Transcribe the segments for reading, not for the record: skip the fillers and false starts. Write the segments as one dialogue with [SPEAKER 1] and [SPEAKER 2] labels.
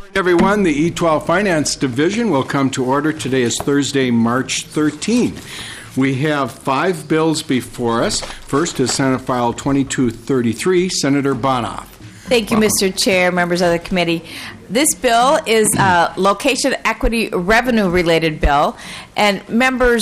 [SPEAKER 1] Everyone, the E12 Finance Division will come to order. Today is Thursday, March 13. We have 5 bills before us. First is Senate File 2233, Senator Bonoff.
[SPEAKER 2] Thank you, Mr. Chair, members of the committee. This bill is a location equity revenue related bill. And members,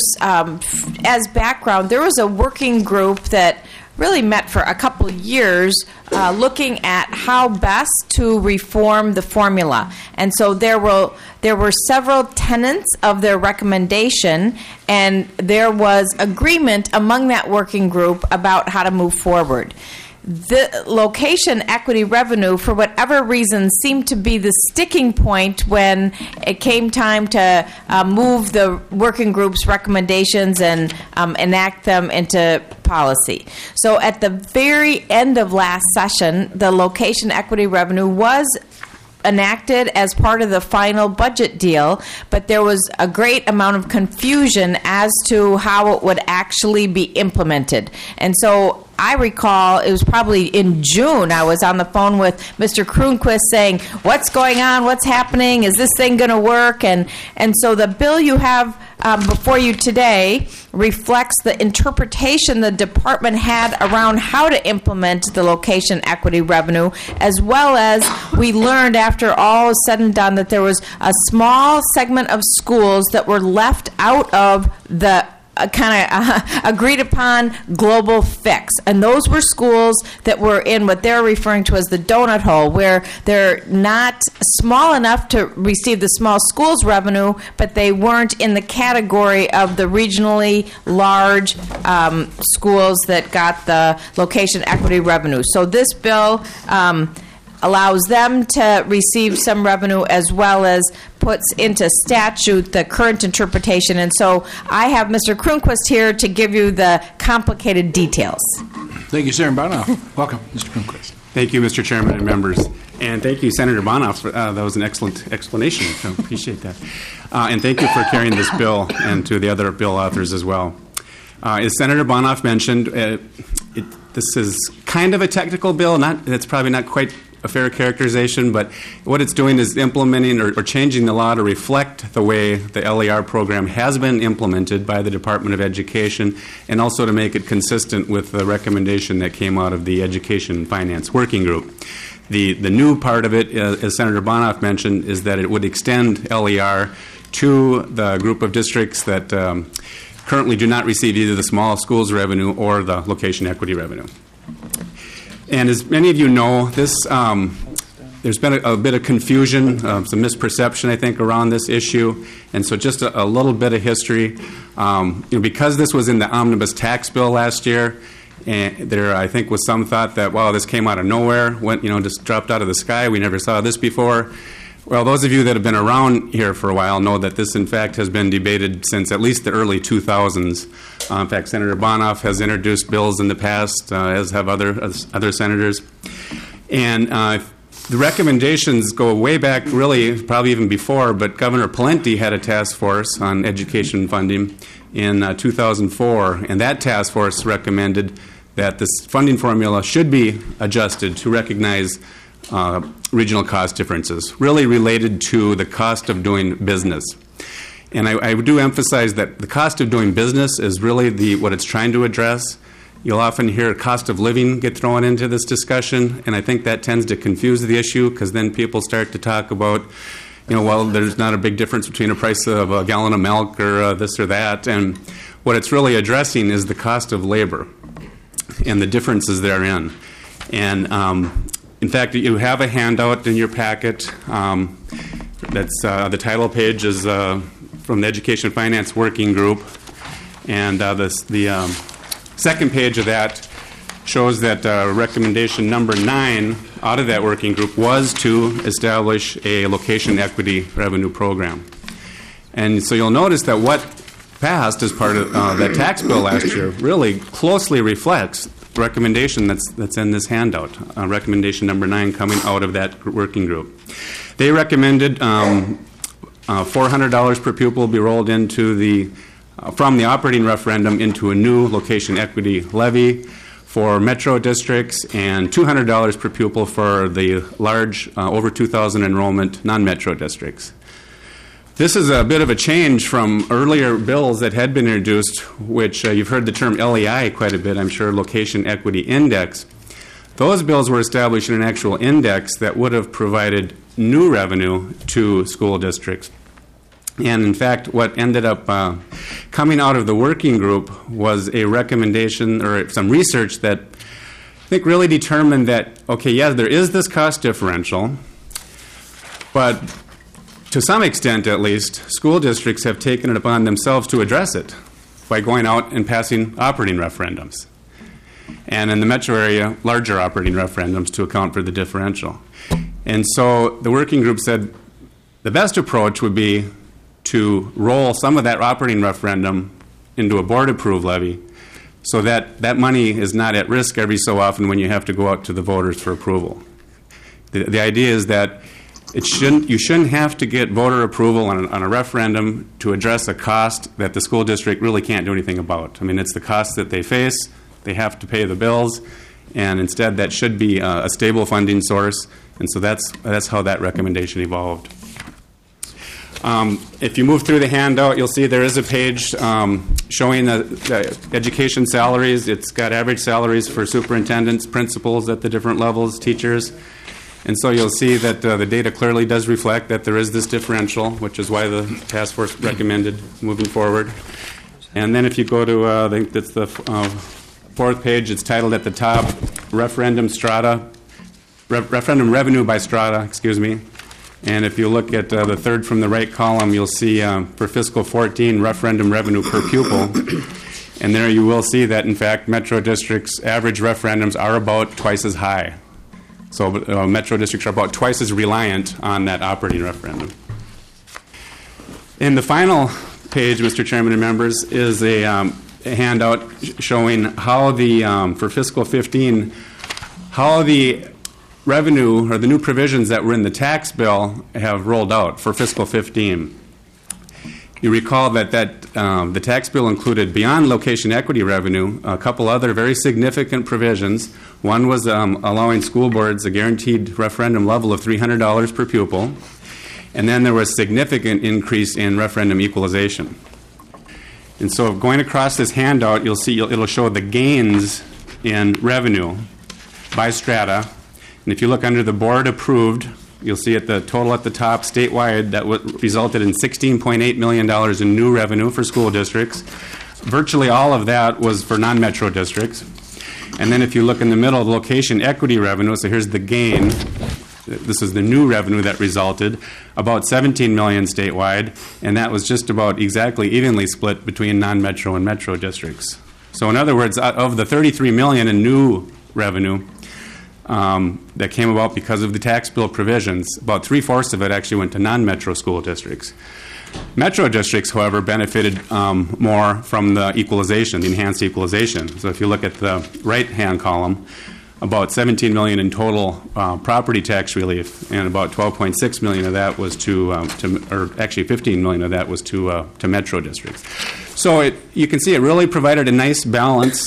[SPEAKER 2] as background, there was a working group that really met for a couple years looking at how best to reform the formula. And so there were several tenets of their recommendation, and there was agreement among that working group about how to move forward. The location equity revenue, for whatever reason, seemed to be the sticking point when it came time to move the working group's recommendations and enact them into policy. So at the very end of last session, the location equity revenue was enacted as part of the final budget deal, but there was a great amount of confusion as to how it would actually be implemented. And so I recall it was probably in June I was on the phone with Mr. Kronquist saying, what's going on, what's happening, is this thing going to work? And so the bill you have before you today reflects the interpretation the department had around how to implement the location equity revenue, as well as we learned after all is said and done that there was a small segment of schools that were left out of the agreed upon global fix. And those were schools that were in what they're referring to as the donut hole, where they're not small enough to receive the small schools revenue, but they weren't in the category of the regionally large schools that got the location equity revenue. So this bill allows them to receive some revenue, as well as puts into statute the current interpretation. And so I have Mr. Kronquist here to give you the complicated details.
[SPEAKER 1] Thank you, Senator Bonoff. Welcome, Mr. Kronquist.
[SPEAKER 3] Thank you, Mr. Chairman and members. And thank you, Senator Bonoff. That was an excellent explanation, so appreciate that. And thank you for carrying this bill, and to the other bill authors as well. As Senator Bonoff mentioned, this is kind of a technical bill. It's probably not quite a fair characterization, but what it's doing is implementing or changing the law to reflect the way the LER program has been implemented by the Department of Education, and also to make it consistent with the recommendation that came out of the Education and Finance Working Group. The new part of it, as Senator Bonoff mentioned, is that it would extend LER to the group of districts that currently do not receive either the small schools revenue or the location equity revenue. And as many of you know, there's been a bit of confusion, some misperception, I think, around this issue. And so just a little bit of history. Because this was in the omnibus tax bill last year, and there, I think, was some thought that, wow, this came out of nowhere, just dropped out of the sky. We never saw this before. Well, those of you that have been around here for a while know that this, in fact, has been debated since at least the early 2000s. In fact, Senator Bonoff has introduced bills in the past, as have other senators. And the recommendations go way back, really, probably even before, but Governor Pawlenty had a task force on education funding in 2004, and that task force recommended that this funding formula should be adjusted to recognize regional cost differences, really related to the cost of doing business. And I do emphasize that the cost of doing business is really what it's trying to address. You'll often hear cost of living get thrown into this discussion, and I think that tends to confuse the issue, because then people start to talk about, well, there's not a big difference between a price of a gallon of milk or this or that. And what it's really addressing is the cost of labor and the differences therein. And in fact, you have a handout in your packet. That's the title page is from the Education Finance Working Group, and the second page of that shows that recommendation number 9 out of that working group was to establish a location equity revenue program. And so you'll notice that what passed as part of that tax bill last year really closely reflects the recommendation that's in this handout, recommendation number 9 coming out of that working group. They recommended $400 per pupil be rolled into from the operating referendum into a new location equity levy, for metro districts and $200 per pupil for the large, over 2,000 enrollment non-metro districts. This is a bit of a change from earlier bills that had been introduced, which you've heard the term LEI quite a bit, I'm sure, Location Equity Index. Those bills were establishing an actual index that would have provided new revenue to school districts. And in fact, what ended up coming out of the working group was a recommendation or some research that I think really determined that, okay, yeah, there is this cost differential, but to some extent at least, school districts have taken it upon themselves to address it by going out and passing operating referendums. And in the metro area, larger operating referendums to account for the differential. And so the working group said the best approach would be to roll some of that operating referendum into a board-approved levy so that that money is not at risk every so often when you have to go out to the voters for approval. The idea is that you shouldn't have to get voter approval on a referendum to address a cost that the school district really can't do anything about. I mean, it's the cost that they face. They have to pay the bills, and instead that should be a stable funding source, and so that's how that recommendation evolved. If you move through the handout, you'll see there is a page showing the education salaries. It's got average salaries for superintendents, principals at the different levels, teachers. And so you'll see that the data clearly does reflect that there is this differential, which is why the task force recommended moving forward. And then if you go to, I think that's the fourth page, it's titled at the top, Referendum Revenue by Strata, excuse me. And if you look at the third from the right column, you'll see for fiscal 14, referendum revenue per pupil. And there you will see that, in fact, metro districts' average referendums are about twice as high. So metro districts are about twice as reliant on that operating referendum. In the final page, Mr. Chairman and members, is a handout showing how for fiscal 15, how the revenue or the new provisions that were in the tax bill have rolled out for fiscal 15. You recall that the tax bill included, beyond location equity revenue, a couple other very significant provisions. One was allowing school boards a guaranteed referendum level of $300 per pupil, and then there was a significant increase in referendum equalization. And so going across this handout, you'll see it'll show the gains in revenue by strata. And if you look under the board approved, you'll see at the total at the top statewide that resulted in $16.8 million in new revenue for school districts. Virtually all of that was for non-metro districts. And then if you look in the middle, location equity revenue, so here's the gain. This is the new revenue that resulted, about $17 million statewide, and that was just about exactly evenly split between non-metro and metro districts. So in other words, of the $33 million in new revenue that came about because of the tax bill provisions, about 3/4 of it actually went to non-metro school districts. Metro districts, however, benefited more from the equalization, the enhanced equalization. So if you look at the right-hand column, about $17 million in total property tax relief, and about $12.6 million of that was or actually $15 million of that was to metro districts. So you can see it really provided a nice balance.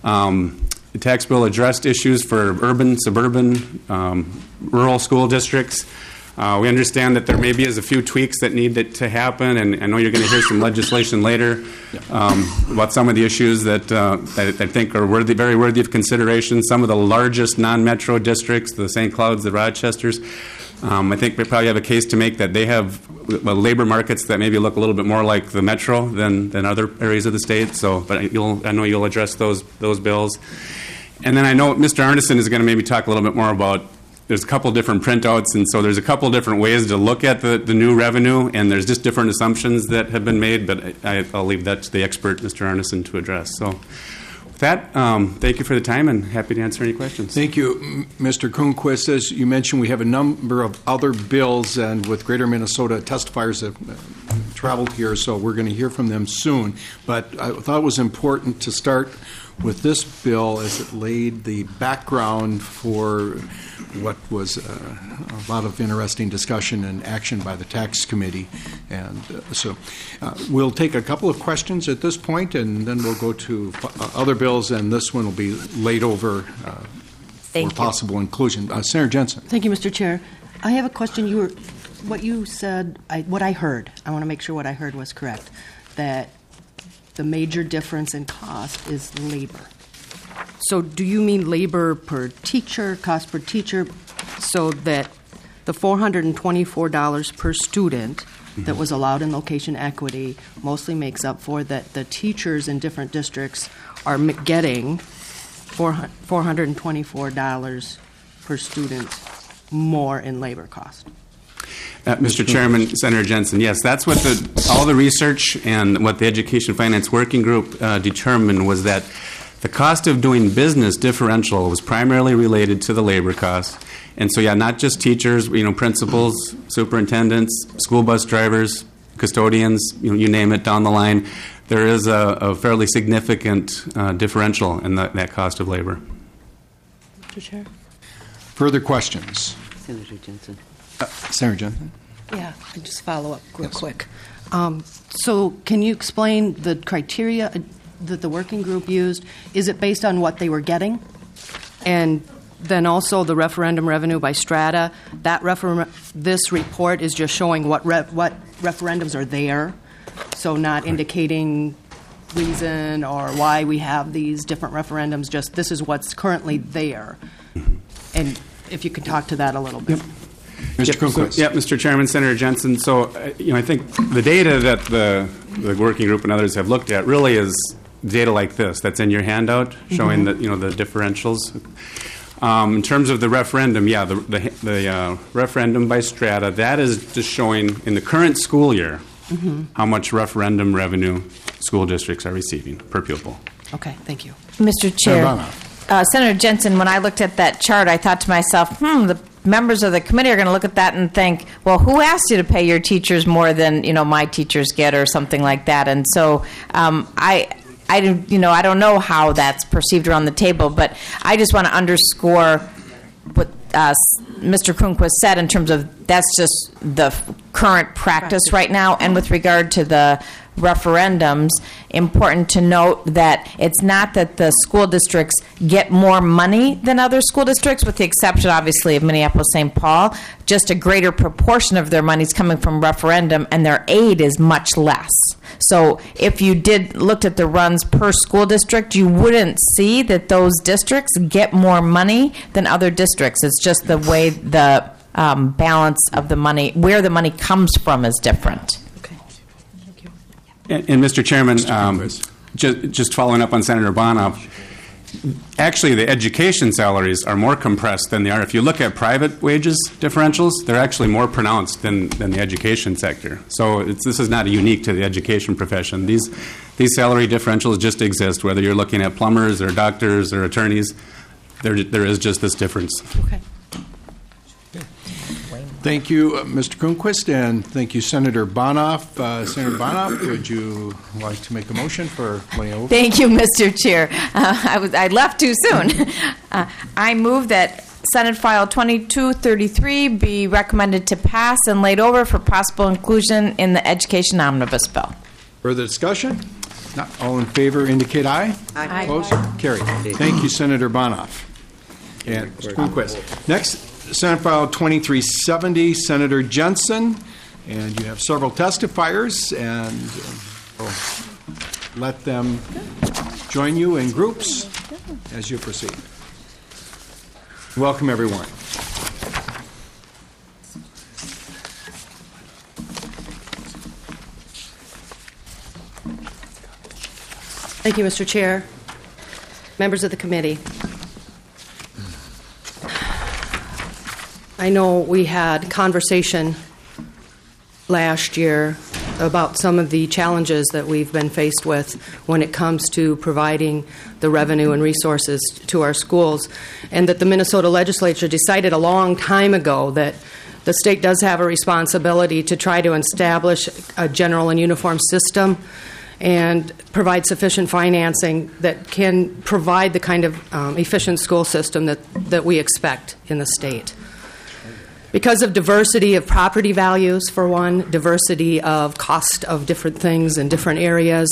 [SPEAKER 3] The tax bill addressed issues for urban, suburban, rural school districts. We understand that there maybe is a few tweaks that need to happen, and I know you're going to hear some legislation later about some of the issues that I think are very worthy of consideration. Some of the largest non-metro districts, the St. Clouds, the Rochesters, I think we probably have a case to make that they have labor markets that maybe look a little bit more like the metro than other areas of the state. So, but I know you'll address those bills. And then I know Mr. Arneson is going to maybe talk a little bit more about. There's a couple different printouts, and so there's a couple different ways to look at the new revenue, and there's just different assumptions that have been made, but I'll leave that to the expert, Mr. Arneson, to address. So with that, thank you for the time, and happy to answer any questions.
[SPEAKER 1] Thank you, Mr. Kuhnquist. As you mentioned, we have a number of other bills, and with Greater Minnesota testifiers have traveled here, so we're going to hear from them soon. But I thought it was important to start with this bill as it laid the background for what was a lot of interesting discussion and action by the tax committee. And so we'll take a couple of questions at this point, and then we'll go to other bills, and this one will be laid over for possible inclusion. Senator Jensen.
[SPEAKER 4] Thank you, Mr. Chair. I have a question. What you said, what I heard, I want to make sure what I heard was correct, that the major difference in cost is labor. So do you mean labor per teacher, cost per teacher, so that the $424 per student that was allowed in location equity mostly makes up for that the teachers in different districts are getting $424 per student more in labor cost?
[SPEAKER 3] Mr. Chairman, Senator Jensen, yes, that's what all the research and what the Education Finance Working Group determined was that the cost of doing business differential was primarily related to the labor costs. And so, yeah, not just teachers, principals, superintendents, school bus drivers, custodians, you name it down the line. There is a fairly significant differential in that cost of labor.
[SPEAKER 4] Mr. Chair?
[SPEAKER 1] Further questions?
[SPEAKER 5] Senator Jensen.
[SPEAKER 1] Senator Jensen?
[SPEAKER 4] Yeah, I'll just follow up real quick. So can you explain the criteria that the working group used? Is it based on what they were getting? And then also the referendum revenue by strata, this report is just showing what referendums are there, so not indicating reason or why we have these different referendums, just this is what's currently there. And if you could talk to that a little bit.
[SPEAKER 1] Yep. Mr. Kronquist.
[SPEAKER 3] Yeah, Mr. Chairman, Senator Jensen. So, I think the data that the working group and others have looked at really is data like this that's in your handout, showing that the differentials. In terms of the referendum, yeah, the referendum by strata, that is just showing in the current school year how much referendum revenue school districts are receiving per pupil.
[SPEAKER 4] Okay, thank you.
[SPEAKER 2] Mr. Chair, Senator Jensen, when I looked at that chart, I thought to myself, the members of the committee are going to look at that and think, well, who asked you to pay your teachers more than my teachers get, or something like that? And so I don't know how that's perceived around the table, but I just want to underscore what Mr. Kronquist said in terms of that's just the current practice right now. And with regard to the referendums, important to note that it's not that the school districts get more money than other school districts, with the exception, obviously, of Minneapolis-St. Paul. Just a greater proportion of their money is coming from referendum, and their aid is much less. So if you looked at the runs per school district, you wouldn't see that those districts get more money than other districts. It's just the way the balance of the money, where the money comes from, is different.
[SPEAKER 3] And Mr. Chairman, just following up on Senator Bonoff, actually the education salaries are more compressed than they are. If you look at private wages differentials, they're actually more pronounced than the education sector. So this is not unique to the education profession. These salary differentials just exist, whether you're looking at plumbers or doctors or attorneys. There is just this difference.
[SPEAKER 4] Okay.
[SPEAKER 1] Thank you, Mr. Kronquist, and thank you, Senator Bonoff. Senator Bonoff, would you like to make a motion for laying over?
[SPEAKER 2] Thank you, Mr. Chair. I left too soon. I move that Senate File 2233 be recommended to pass and laid over for possible inclusion in the Education Omnibus Bill.
[SPEAKER 1] Further discussion? Not all in favor indicate aye.
[SPEAKER 2] Aye.
[SPEAKER 1] Opposed? Carried. Thank you, Senator Bonoff. And Mr. Kronquist. Next, Senate File 2370, Senator Jensen, and you have several testifiers, and we'll let them join you in groups as you proceed. Welcome, everyone.
[SPEAKER 4] Thank you, Mr. Chair, members of the committee. I know we had conversation last year about some of the challenges that we've been faced with when it comes to providing the revenue and resources to our schools, and that the Minnesota legislature decided a long time ago that the state does have a responsibility to try to establish a general and uniform system, and provide sufficient financing that can provide the kind of efficient school system that we expect in the state. Because of diversity of property values, for one, diversity of cost of different things in different areas,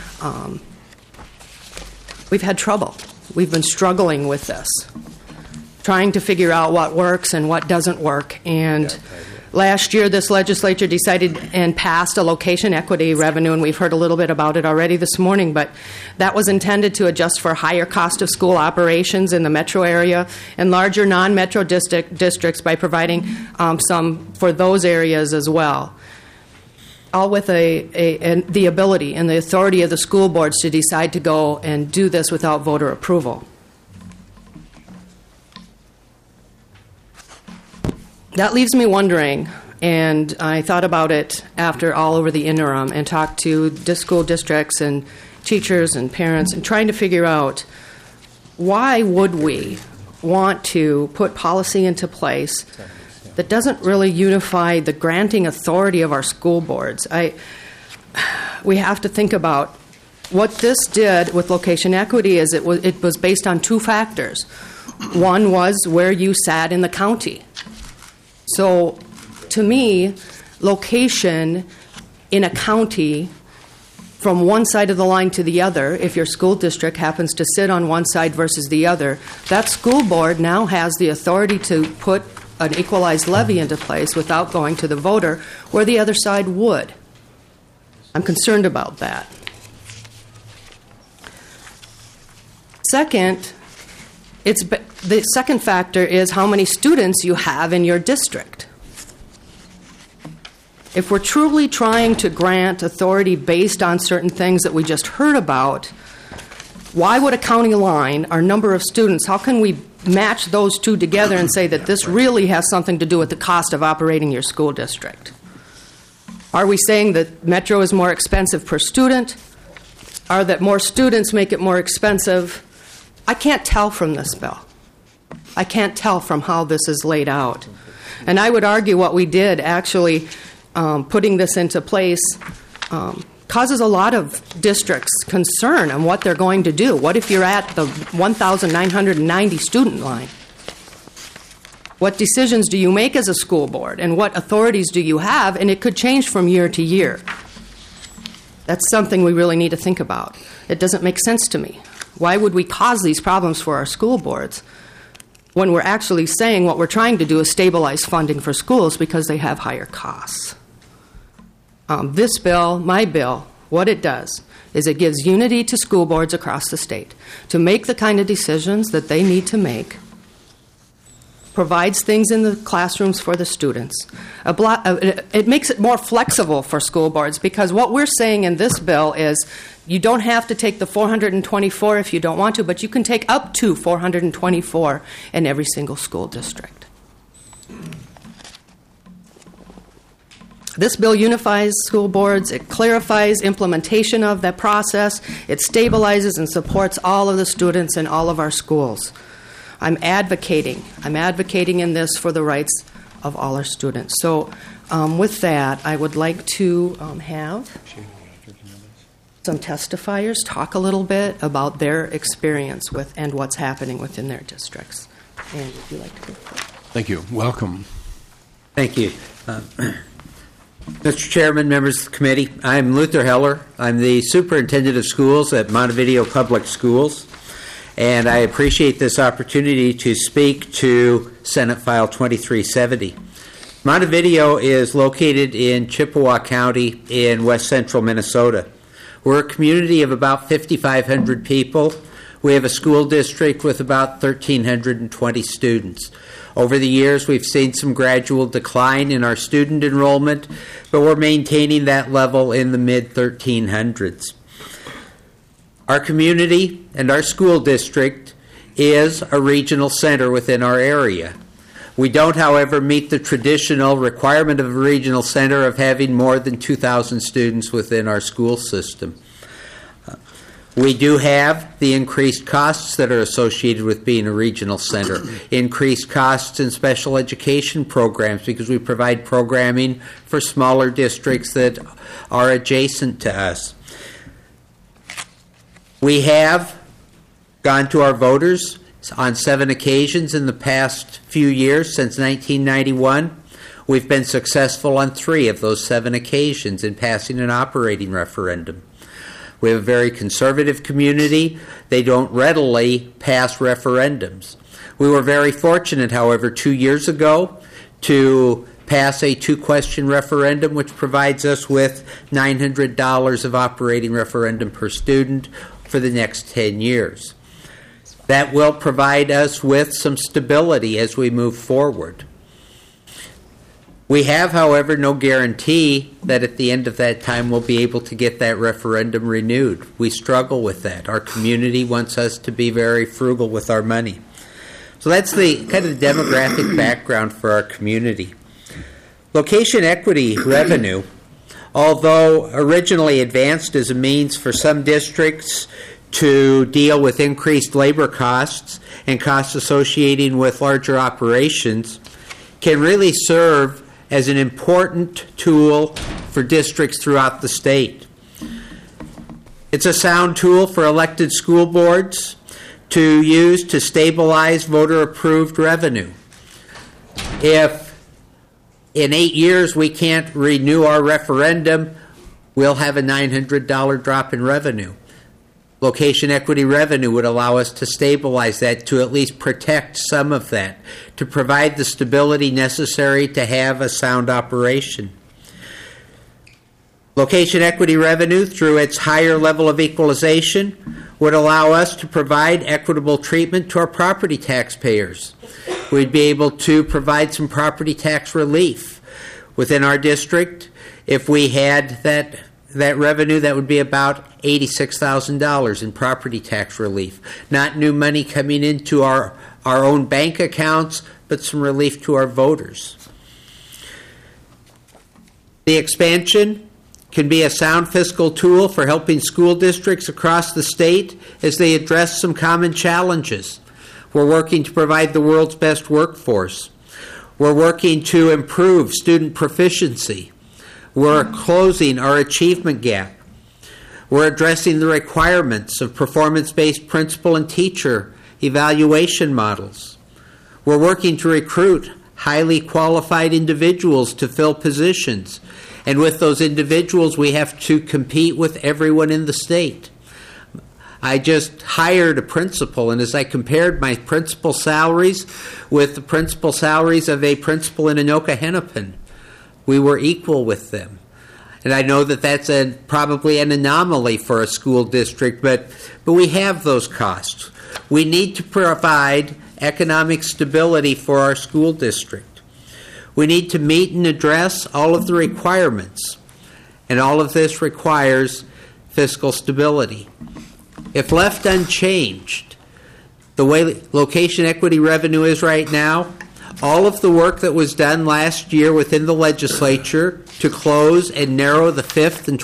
[SPEAKER 4] we've had trouble. We've been struggling with this, trying to figure out what works and what doesn't work. And last year, this legislature decided and passed a location equity revenue, and we've heard a little bit about it already this morning, but that was intended to adjust for higher cost of school operations in the metro area and larger non-metro districts by providing some for those areas as well, all with the ability and the authority of the school boards to decide to go and do this without voter approval. That leaves me wondering, and I thought about it after all over the interim and talked to school districts and teachers and parents and trying to figure out why would we want to put policy into place that doesn't really unify the granting authority of our school boards. We have to think about what this did with location equity is it was based on two factors. One was where you sat in the county. So, to me, location in a county from one side of the line to the other, if your school district happens to sit on one side versus the other, that school board now has the authority to put an equalized levy into place without going to the voter, where the other side would. I'm concerned about that. Second, the second factor is how many students you have in your district. If we're truly trying to grant authority based on certain things that we just heard about, why would a county line, our number of students, how can we match those two together and say that this really has something to do with the cost of operating your school district? Are we saying that Metro is more expensive per student? Or that more students make it more expensive? I can't tell from this bill. I can't tell from how this is laid out. And I would argue what we did actually putting this into place causes a lot of districts concern on what they're going to do. What if you're at the 1,990 student line? What decisions do you make as a school board, and what authorities do you have? And it could change from year to year. That's something we really need to think about. It doesn't make sense to me. Why would we cause these problems for our school boards when we're actually saying what we're trying to do is stabilize funding for schools because they have higher costs? This bill, my bill, what it does is it gives unity to school boards across the state to make the kind of decisions that they need to make, provides things in the classrooms for the students. It makes it more flexible for school boards because what we're saying in this bill is you don't have to take the 424 if you don't want to, but you can take up to 424 in every single school district. This bill unifies school boards, it clarifies implementation of that process, it stabilizes and supports all of the students in all of our schools. I'm advocating in this for the rights of all our students. So with that, I would like to have some testifiers talk a little bit about their experience with and what's happening within their districts. And would you like to go first?
[SPEAKER 1] Thank you. Welcome.
[SPEAKER 5] Thank you. Mr. Chairman, members of the committee, I'm Luther Heller. I'm the superintendent of schools at Montevideo Public Schools, and I appreciate this opportunity to speak to Senate File 2370. Montevideo is located in Chippewa County in west central Minnesota. We're a community of about 5,500 people. We have a school district with about 1,320 students. Over the years, we've seen some gradual decline in our student enrollment, but we're maintaining that level in the mid-1300s. Our community and our school district is a regional center within our area. We don't, however, meet the traditional requirement of a regional center of having more than 2,000 students within our school system. We do have the increased costs that are associated with being a regional center, increased costs in special education programs because we provide programming for smaller districts that are adjacent to us. We have gone to our voters on 7 occasions in the past few years since 1991. We've been successful on 3 of those 7 occasions in passing an operating referendum. We have a very conservative community. They don't readily pass referendums. We were very fortunate, however, 2 years ago to pass a 2-question referendum, which provides us with $900 of operating referendum per student for the next 10 years. That will provide us with some stability as we move forward. We have, however, no guarantee that at the end of that time we'll be able to get that referendum renewed. We struggle with that. Our community wants us to be very frugal with our money. So that's the kind of demographic background for our community. Location equity revenue, although originally advanced as a means for some districts to deal with increased labor costs and costs associated with larger operations, can really serve as an important tool for districts throughout the state. It's a sound tool for elected school boards to use to stabilize voter-approved revenue. If in 8 years we can't renew our referendum, we'll have a $900 drop in revenue. Location equity revenue would allow us to stabilize that, to at least protect some of that, to provide the stability necessary to have a sound operation. Location equity revenue, through its higher level of equalization, would allow us to provide equitable treatment to our property taxpayers. We'd be able to provide some property tax relief within our district. If we had that revenue, that would be about $86,000 in property tax relief. Not new money coming into our own bank accounts, but some relief to our voters. The expansion can be a sound fiscal tool for helping school districts across the state as they address some common challenges. We're working to provide the world's best workforce. We're working to improve student proficiency. We're closing our achievement gap. We're addressing the requirements of performance-based principal and teacher evaluation models. We're working to recruit highly qualified individuals to fill positions. And with those individuals, we have to compete with everyone in the state. I just hired a principal, and as I compared my principal salaries with the principal salaries of a principal in Anoka Hennepin, we were equal with them. And I know that that's probably an anomaly for a school district, but we have those costs. We need to provide economic stability for our school district. We need to meet and address all of the requirements, and all of this requires fiscal stability. If left unchanged, the way location equity revenue is right now, all of the work that was done last year within the legislature to close and narrow the 5th and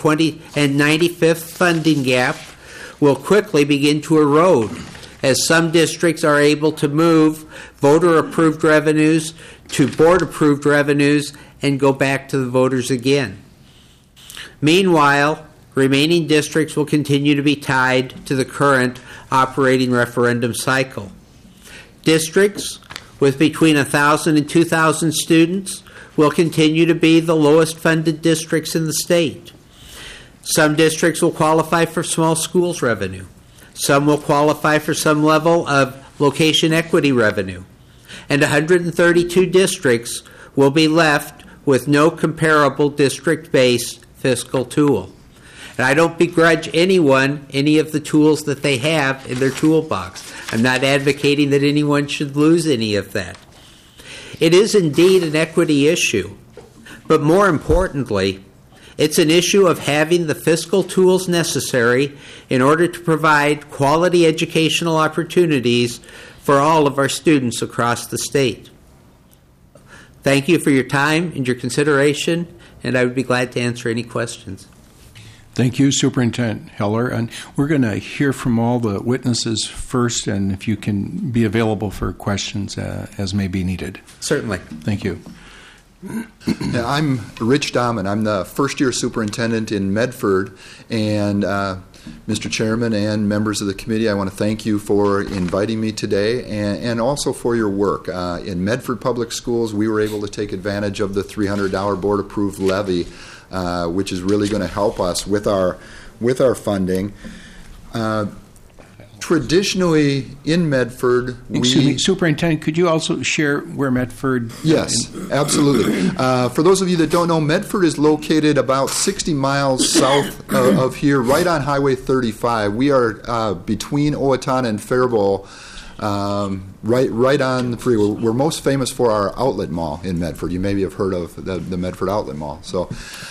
[SPEAKER 5] 95th funding gap will quickly begin to erode as some districts are able to move voter-approved revenues to board-approved revenues and go back to the voters again. Meanwhile, remaining districts will continue to be tied to the current operating referendum cycle. Districts with between 1,000 and 2,000 students will continue to be the lowest funded districts in the state. Some districts will qualify for small schools revenue. Some will qualify for some level of location equity revenue. And 132 districts will be left with no comparable district-based fiscal tool. And I don't begrudge anyone any of the tools that they have in their toolbox. I'm not advocating that anyone should lose any of that. It is indeed an equity issue, but more importantly, it's an issue of having the fiscal tools necessary in order to provide quality educational opportunities for all of our students across the state. Thank you for your time and your consideration, and I would be glad to answer any questions.
[SPEAKER 1] Thank you, Superintendent Heller. And we're going to hear from all the witnesses first, and if you can be available for questions as may be needed.
[SPEAKER 5] Certainly.
[SPEAKER 1] Thank you.
[SPEAKER 6] I'm Rich Dahman. I'm the first-year superintendent in Medford, and Mr. Chairman and members of the committee, I want to thank you for inviting me today and also for your work. In Medford Public Schools, we were able to take advantage of the $300 board-approved levy, which is really going to help us with our funding. Traditionally, in Medford,
[SPEAKER 1] Excuse me, Superintendent, could you also share where Medford...
[SPEAKER 6] Yes, absolutely. For those of you that don't know, Medford is located about 60 miles south of here, right on Highway 35. We are between Owatonna and Faribault, right on the freeway. We're most famous for our outlet mall in Medford. You maybe have heard of the Medford Outlet Mall. So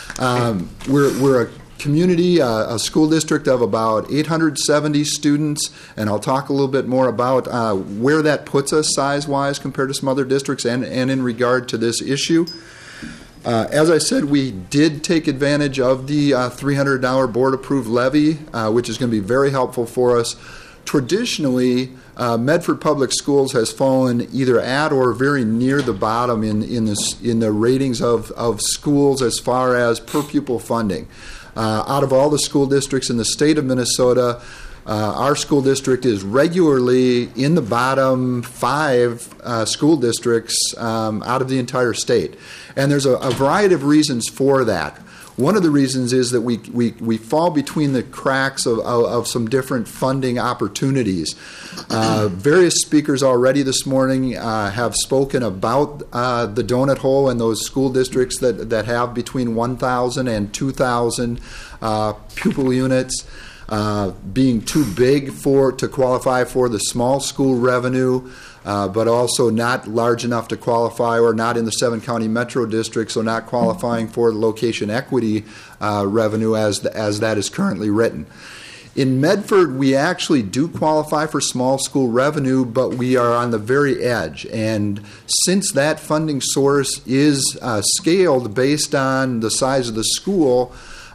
[SPEAKER 6] we're a community, a school district of about 870 students, and I'll talk a little bit more about where that puts us size-wise compared to some other districts and in regard to this issue. As I said, we did take advantage of the $300 board-approved levy, which is going to be very helpful for us. Traditionally, Medford Public Schools has fallen either at or very near the bottom in the ratings of schools as far as per pupil funding. Out of all the school districts in the state of Minnesota, our school district is regularly in the bottom 5 school districts out of the entire state. And there's a variety of reasons for that. One of the reasons is that we fall between the cracks of some different funding opportunities. Various speakers already this morning have spoken about the donut hole and those school districts that have between 1,000 and 2,000 pupil units being too big to qualify for the small school revenue. But also not large enough to qualify, or not in the 7-county metro district, so not qualifying for the location equity revenue as that is currently written. In Medford, we actually do qualify for small school revenue, but we are on the very edge. And since that funding source is scaled based on the size of the school,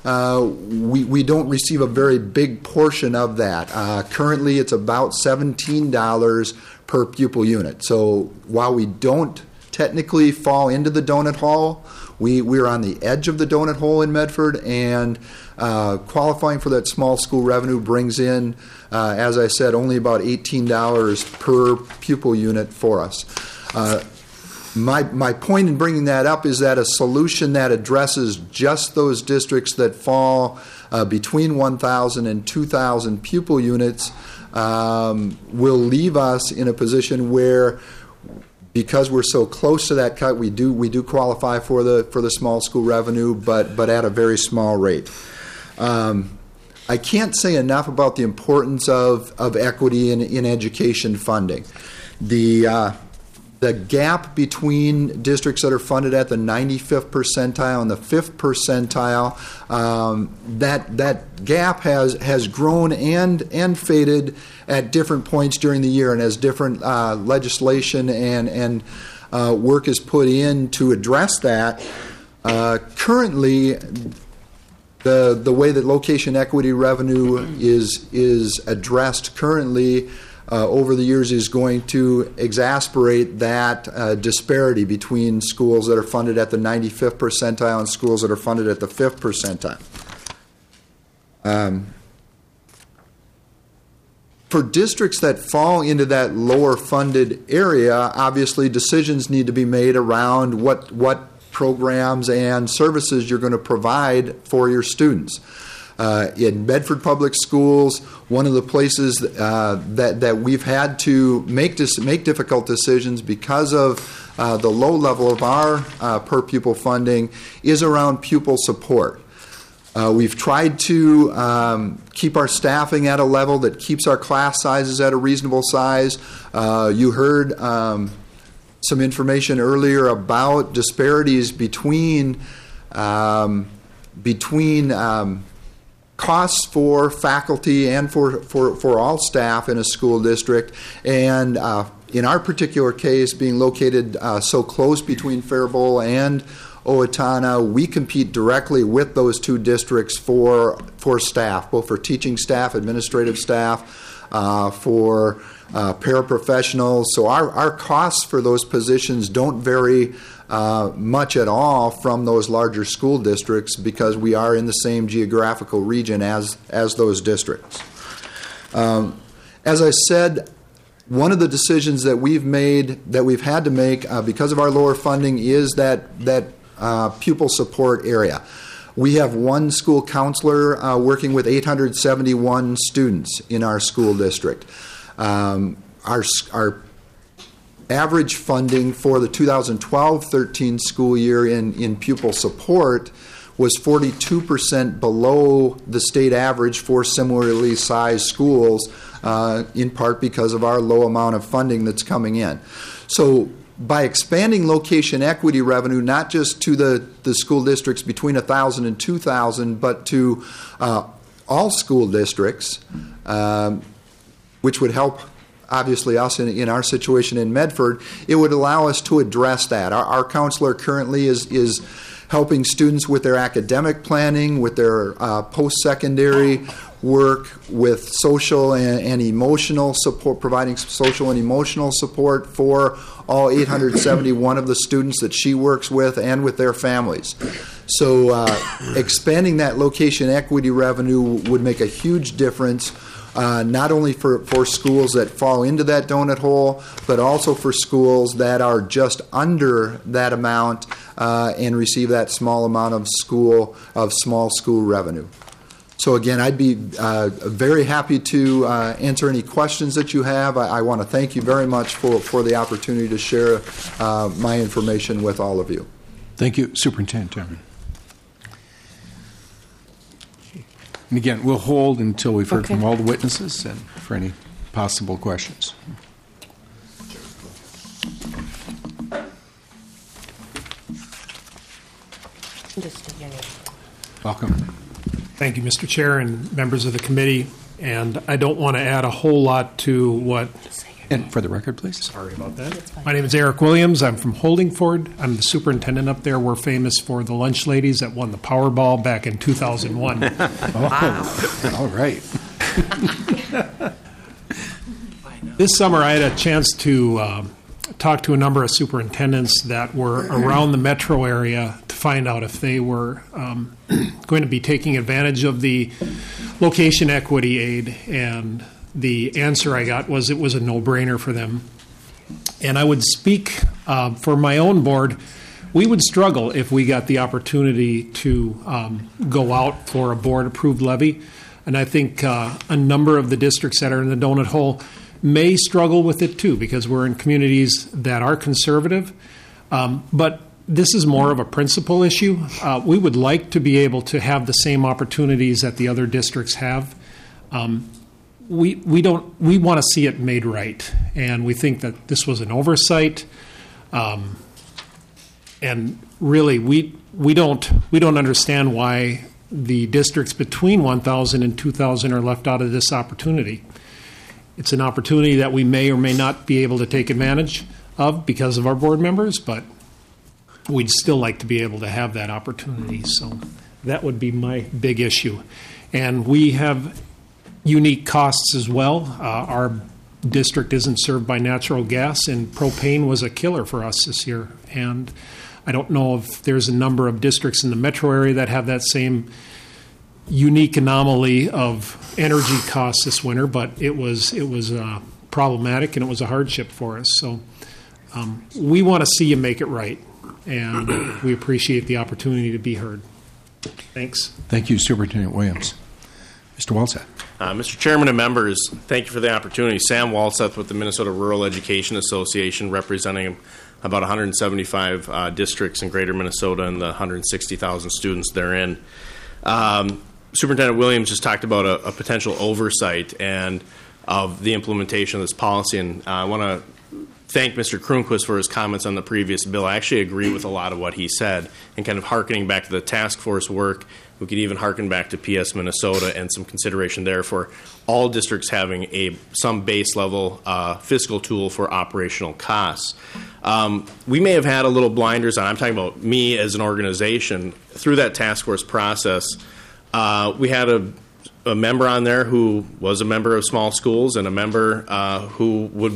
[SPEAKER 6] we don't receive a very big portion of that. Currently, it's about $17 per pupil unit. So while we don't technically fall into the donut hole, we're on the edge of the donut hole in Medford, and qualifying for that small school revenue brings in, as I said, only about $18 per pupil unit for us. My point in bringing that up is that a solution that addresses just those districts that fall between 1,000 and 2,000 pupil units will leave us in a position where, because we're so close to that cut, we do qualify for the small school revenue, but at a very small rate. I can't say enough about the importance of equity in education funding. The gap between districts that are funded at the 95th percentile and the 5th percentile, that gap has grown and faded at different points during the year, and as different legislation and work is put in to address that. Currently, the way that location equity revenue is addressed currently over the years is going to exacerbate that disparity between schools that are funded at the 95th percentile and schools that are funded at the 5th percentile. For districts that fall into that lower funded area, obviously decisions need to be made around what programs and services you're going to provide for your students. In Medford Public Schools, one of the places that we've had to make difficult decisions because of the low level of our per pupil funding is around pupil support. We've tried to keep our staffing at a level that keeps our class sizes at a reasonable size. You heard some information earlier about disparities between costs for faculty and for all staff in a school district, and in our particular case, being located so close between Faribault and Owatonna, we compete directly with those two districts for staff, both for teaching staff, administrative staff, for paraprofessionals. So our costs for those positions don't vary much at all from those larger school districts because we are in the same geographical region as those districts. As I said, one of the decisions that we've had to make because of our lower funding is that pupil support area. We have one school counselor working with 871 students in our school district. Our average funding for the 2012-13 school year in pupil support was 42% below the state average for similarly sized schools, in part because of our low amount of funding that's coming in. So by expanding location equity revenue, not just to the school districts between 1,000 and 2,000, but to all school districts, which would help obviously us in our situation in Medford, it would allow us to address that. Our counselor currently is helping students with their academic planning, with their post-secondary work, with social and emotional support, providing social and emotional support for all 871 of the students that she works with and with their families. So expanding that location equity revenue would make a huge difference, not only for schools that fall into that donut hole, but also for schools that are just under that amount and receive that small amount of small school revenue. So again, I'd be very happy to answer any questions that you have. I want to thank you very much for the opportunity to share my information with all of you.
[SPEAKER 1] Thank you, Superintendent Timmerman. And again, we'll hold until we've heard from all the witnesses and for any possible questions. Welcome.
[SPEAKER 7] Thank you, Mr. Chair and members of the committee. And I don't want to add a whole lot to what...
[SPEAKER 1] And for the record, please.
[SPEAKER 7] Sorry about that. My name is Eric Williams. I'm from Holdingford. I'm the superintendent up there. We're famous for the lunch ladies that won the Powerball back in 2001.
[SPEAKER 1] Wow. All right.
[SPEAKER 7] This summer, I had a chance to talk to a number of superintendents that were around the metro area to find out if they were going to be taking advantage of the location equity aid, and the answer I got was it was a no-brainer for them. And I would speak for my own board. We would struggle if we got the opportunity to go out for a board-approved levy. And I think a number of the districts that are in the donut hole may struggle with it too, because we're in communities that are conservative. But this is more of a principle issue. We would like to be able to have the same opportunities that the other districts have. We want to see it made right, and we think that this was an oversight. And really, we don't understand why the districts between 1,000 and 2,000 are left out of this opportunity. It's an opportunity that we may or may not be able to take advantage of because of our board members, but we'd still like to be able to have that opportunity. So that would be my big issue. And we have unique costs as well. Our district isn't served by natural gas, and propane was a killer for us this year. And I don't know if there's a number of districts in the metro area that have that same unique anomaly of energy costs this winter, but it was problematic and it was a hardship for us. So we want to see you make it right, and we appreciate the opportunity to be heard. Thanks.
[SPEAKER 1] Thank you, Superintendent Williams. Mr. Walseth.
[SPEAKER 8] Mr. Chairman and members, thank you for the opportunity. Sam Walseth with the Minnesota Rural Education Association, representing about 175 districts in greater Minnesota and the 160,000 students therein. Superintendent Williams just talked about a potential oversight and of the implementation of this policy, and I want to thank Mr. Kronquist for his comments on the previous bill. I actually agree with a lot of what he said, and kind of hearkening back to the task force work, we could even hearken back to PS Minnesota and some consideration there for all districts having some base level fiscal tool for operational costs. We may have had a little blinders on. I'm talking about me as an organization. Through that task force process, we had a member on there who was a member of small schools and a member who would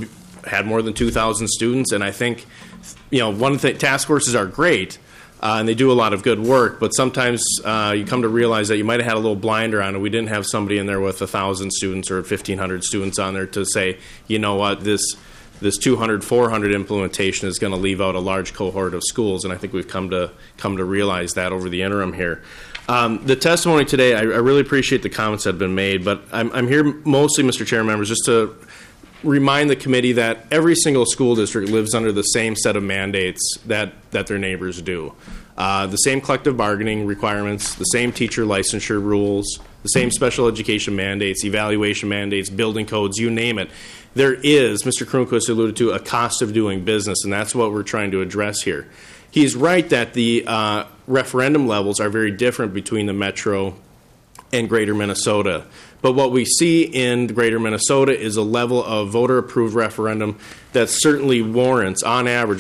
[SPEAKER 8] had more than 2,000 students, and I think, one thing, task forces are great, and they do a lot of good work, but sometimes you come to realize that you might have had a little blinder on, and we didn't have somebody in there with 1,000 students or 1,500 students on there to say, you know what, this 200, 400 implementation is going to leave out a large cohort of schools, and I think we've come to realize that over the interim here. The testimony today, I really appreciate the comments that have been made, but I'm here mostly, Mr. Chair, members, just to remind the committee that every single school district lives under the same set of mandates that their neighbors do. The same collective bargaining requirements, the same teacher licensure rules, the same special education mandates, evaluation mandates, building codes, you name it. There is, Mr. Kronquist alluded to, a cost of doing business, and that's what we're trying to address here. He's right that the referendum levels are very different between the Metro and Greater Minnesota. But what we see in Greater Minnesota is a level of voter-approved referendum that certainly warrants, on average,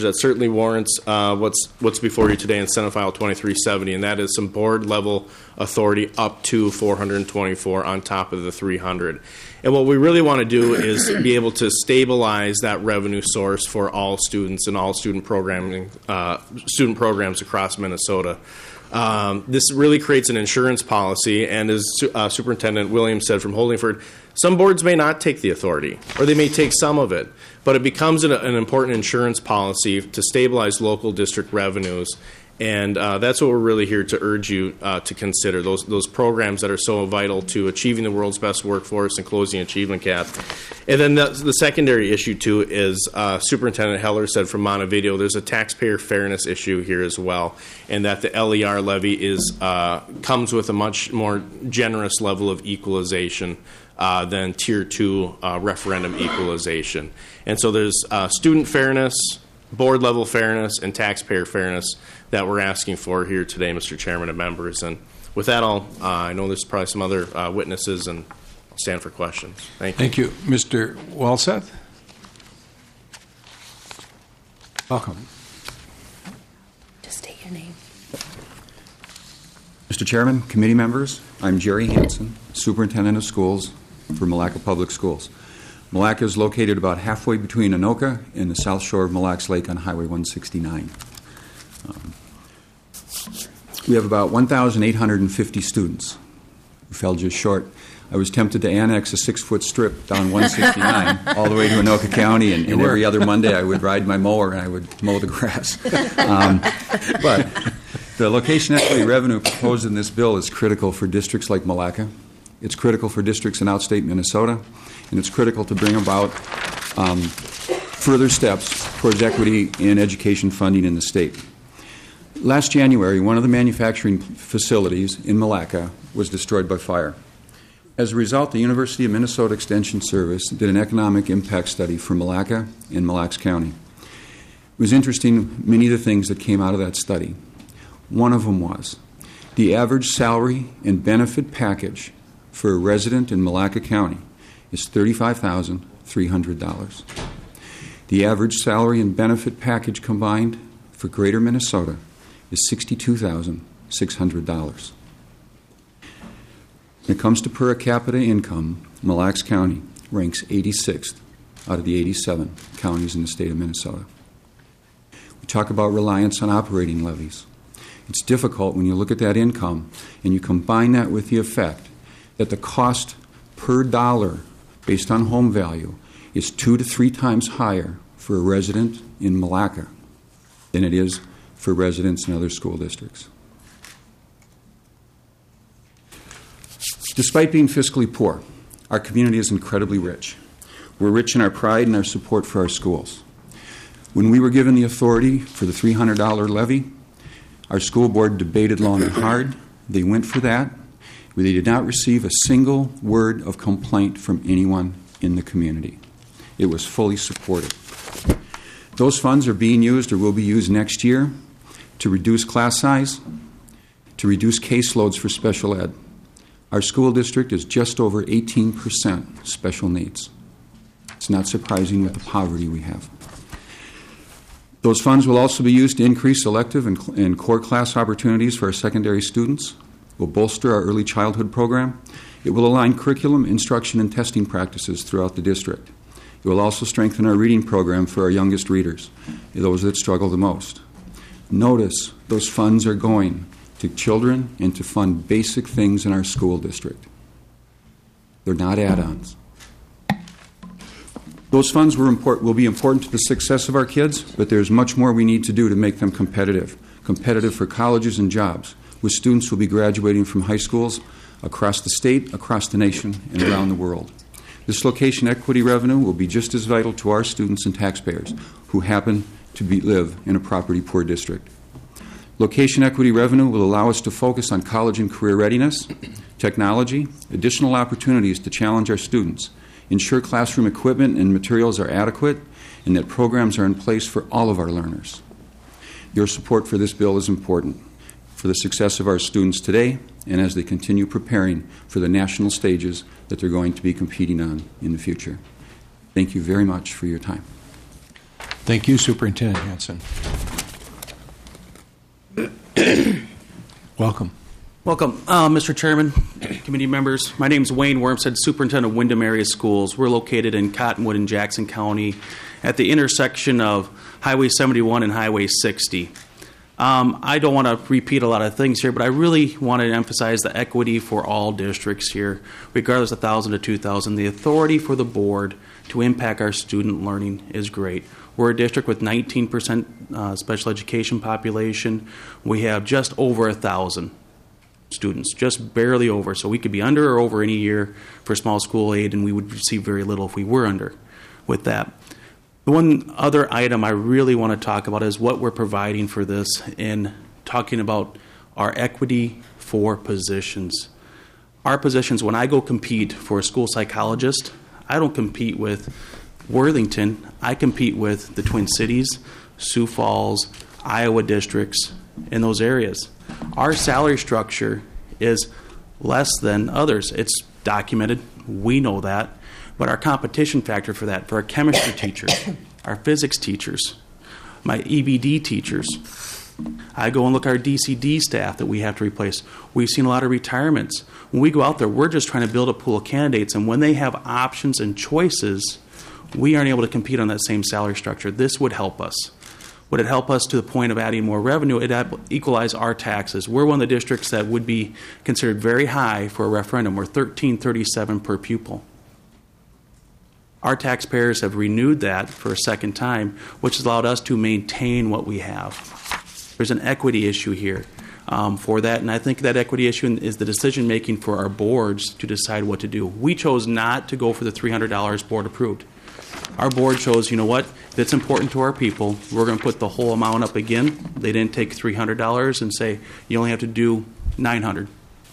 [SPEAKER 8] what's before you today in Senate File 2370, and that is some board-level authority up to 424 on top of the 300. And what we really want to do is be able to stabilize that revenue source for all students and all student programs across Minnesota. This really creates an insurance policy, and as Superintendent Williams said from Holdingford, some boards may not take the authority, or they may take some of it, but it becomes an important insurance policy to stabilize local district revenues, and that's what we're really here to urge you to consider, those programs that are so vital to achieving the world's best workforce and closing the achievement gap. And then the secondary issue, too, is Superintendent Heller said from Montevideo, there's a taxpayer fairness issue here as well, and that the LER levy comes with a much more generous level of equalization than Tier 2 referendum equalization. And so there's student fairness, board-level fairness, and taxpayer fairness that we're asking for here today, Mr. Chairman and members. And with that, I know there's probably some other witnesses, and I'll stand for questions. Thank you.
[SPEAKER 1] Thank you. Mr. Walseth? Welcome.
[SPEAKER 2] Just state your name.
[SPEAKER 9] Mr. Chairman, committee members, I'm Jerry Hansen, Superintendent of Schools for Mille Lacs Public Schools. Mille Lacs is located about halfway between Anoka and the south shore of Mille Lacs Lake on Highway 169. We have about 1,850 students. We fell just short. I was tempted to annex a 6-foot strip down 169 all the way to Anoka County, and every other Monday I would ride my mower and I would mow the grass. But the location equity revenue proposed in this bill is critical for districts like Mille Lacs. It's critical for districts in outstate Minnesota, and it's critical to bring about further steps towards equity in education funding in the state. Last January, one of the manufacturing facilities in Mille Lacs was destroyed by fire. As a result, the University of Minnesota Extension Service did an economic impact study for Mille Lacs and Mille Lacs County. It was interesting, many of the things that came out of that study. One of them was the average salary and benefit package for a resident in Mille Lacs County is $35,300. The average salary and benefit package combined for Greater Minnesota is $62,600. When it comes to per capita income, Mille Lacs County ranks 86th out of the 87 counties in the state of Minnesota. We talk about reliance on operating levies. It's difficult when you look at that income and you combine that with the effect that the cost per dollar based on home value is 2 to 3 times higher for a resident in Mille Lacs than it is for residents in other school districts. Despite being fiscally poor, our community is incredibly rich. We're rich in our pride and our support for our schools. When we were given the authority for the $300 levy, our school board debated long and hard. They went for that. They did not receive a single word of complaint from anyone in the community. It was fully supported. Those funds are being used or will be used next year to reduce class size, to reduce caseloads for special ed. Our school district is just over 18% special needs. It's not surprising with the poverty we have. Those funds will also be used to increase elective and core class opportunities for our secondary students. It will bolster our early childhood program. It will align curriculum, instruction, and testing practices throughout the district. It will also strengthen our reading program for our youngest readers, those that struggle the most. Notice those funds are going to children and to fund basic things in our school district. They're not add-ons. Those funds will be important to the success of our kids, but there's much more we need to do to make them competitive for colleges and jobs, with students who will be graduating from high schools across the state, across the nation, and around the world. This location equity revenue will be just as vital to our students and taxpayers who happen to live in a property-poor district. Location equity revenue will allow us to focus on college and career readiness, technology, additional opportunities to challenge our students, ensure classroom equipment and materials are adequate, and that programs are in place for all of our learners. Your support for this bill is important for the success of our students today and as they continue preparing for the national stages that they're going to be competing on in the future. Thank you very much for your time.
[SPEAKER 1] Thank you, Superintendent Hansen. Welcome.
[SPEAKER 10] Welcome, Mr. Chairman, committee members. My name is Wayne Wormstead, Superintendent of Windham Area Schools. We're located in Cottonwood and Jackson County at the intersection of Highway 71 and Highway 60. I don't want to repeat a lot of things here, but I really want to emphasize the equity for all districts here, regardless of 1,000 to 2,000. The authority for the board to impact our student learning is great. We're a district with 19% special education population. We have just over 1,000 students, just barely over. So we could be under or over any year for small school aid, and we would receive very little if we were under with that. The one other item I really want to talk about is what we're providing for this in talking about our equity for positions. Our positions, when I go compete for a school psychologist, I don't compete with Worthington. I compete with the Twin Cities, Sioux Falls, Iowa districts, in those areas. Our salary structure is less than others. It's documented. We know that. But our competition factor for that, for our chemistry teachers, our physics teachers, my EBD teachers, I go and look at our DCD staff that we have to replace. We've seen a lot of retirements. When we go out there, we're just trying to build a pool of candidates, and when they have options and choices, we aren't able to compete on that same salary structure. This would help us. Would it help us to the point of adding more revenue? It'd equalize our taxes. We're one of the districts that would be considered very high for a referendum. We're $13.37 per pupil. Our taxpayers have renewed that for a second time, which has allowed us to maintain what we have. There's an equity issue here for that, and I think that equity issue is the decision-making for our boards to decide what to do. We chose not to go for the $300 board approved. Our board chose, you know what, if it's important to our people, we're going to put the whole amount up again. They didn't take $300 and say, you only have to do $900.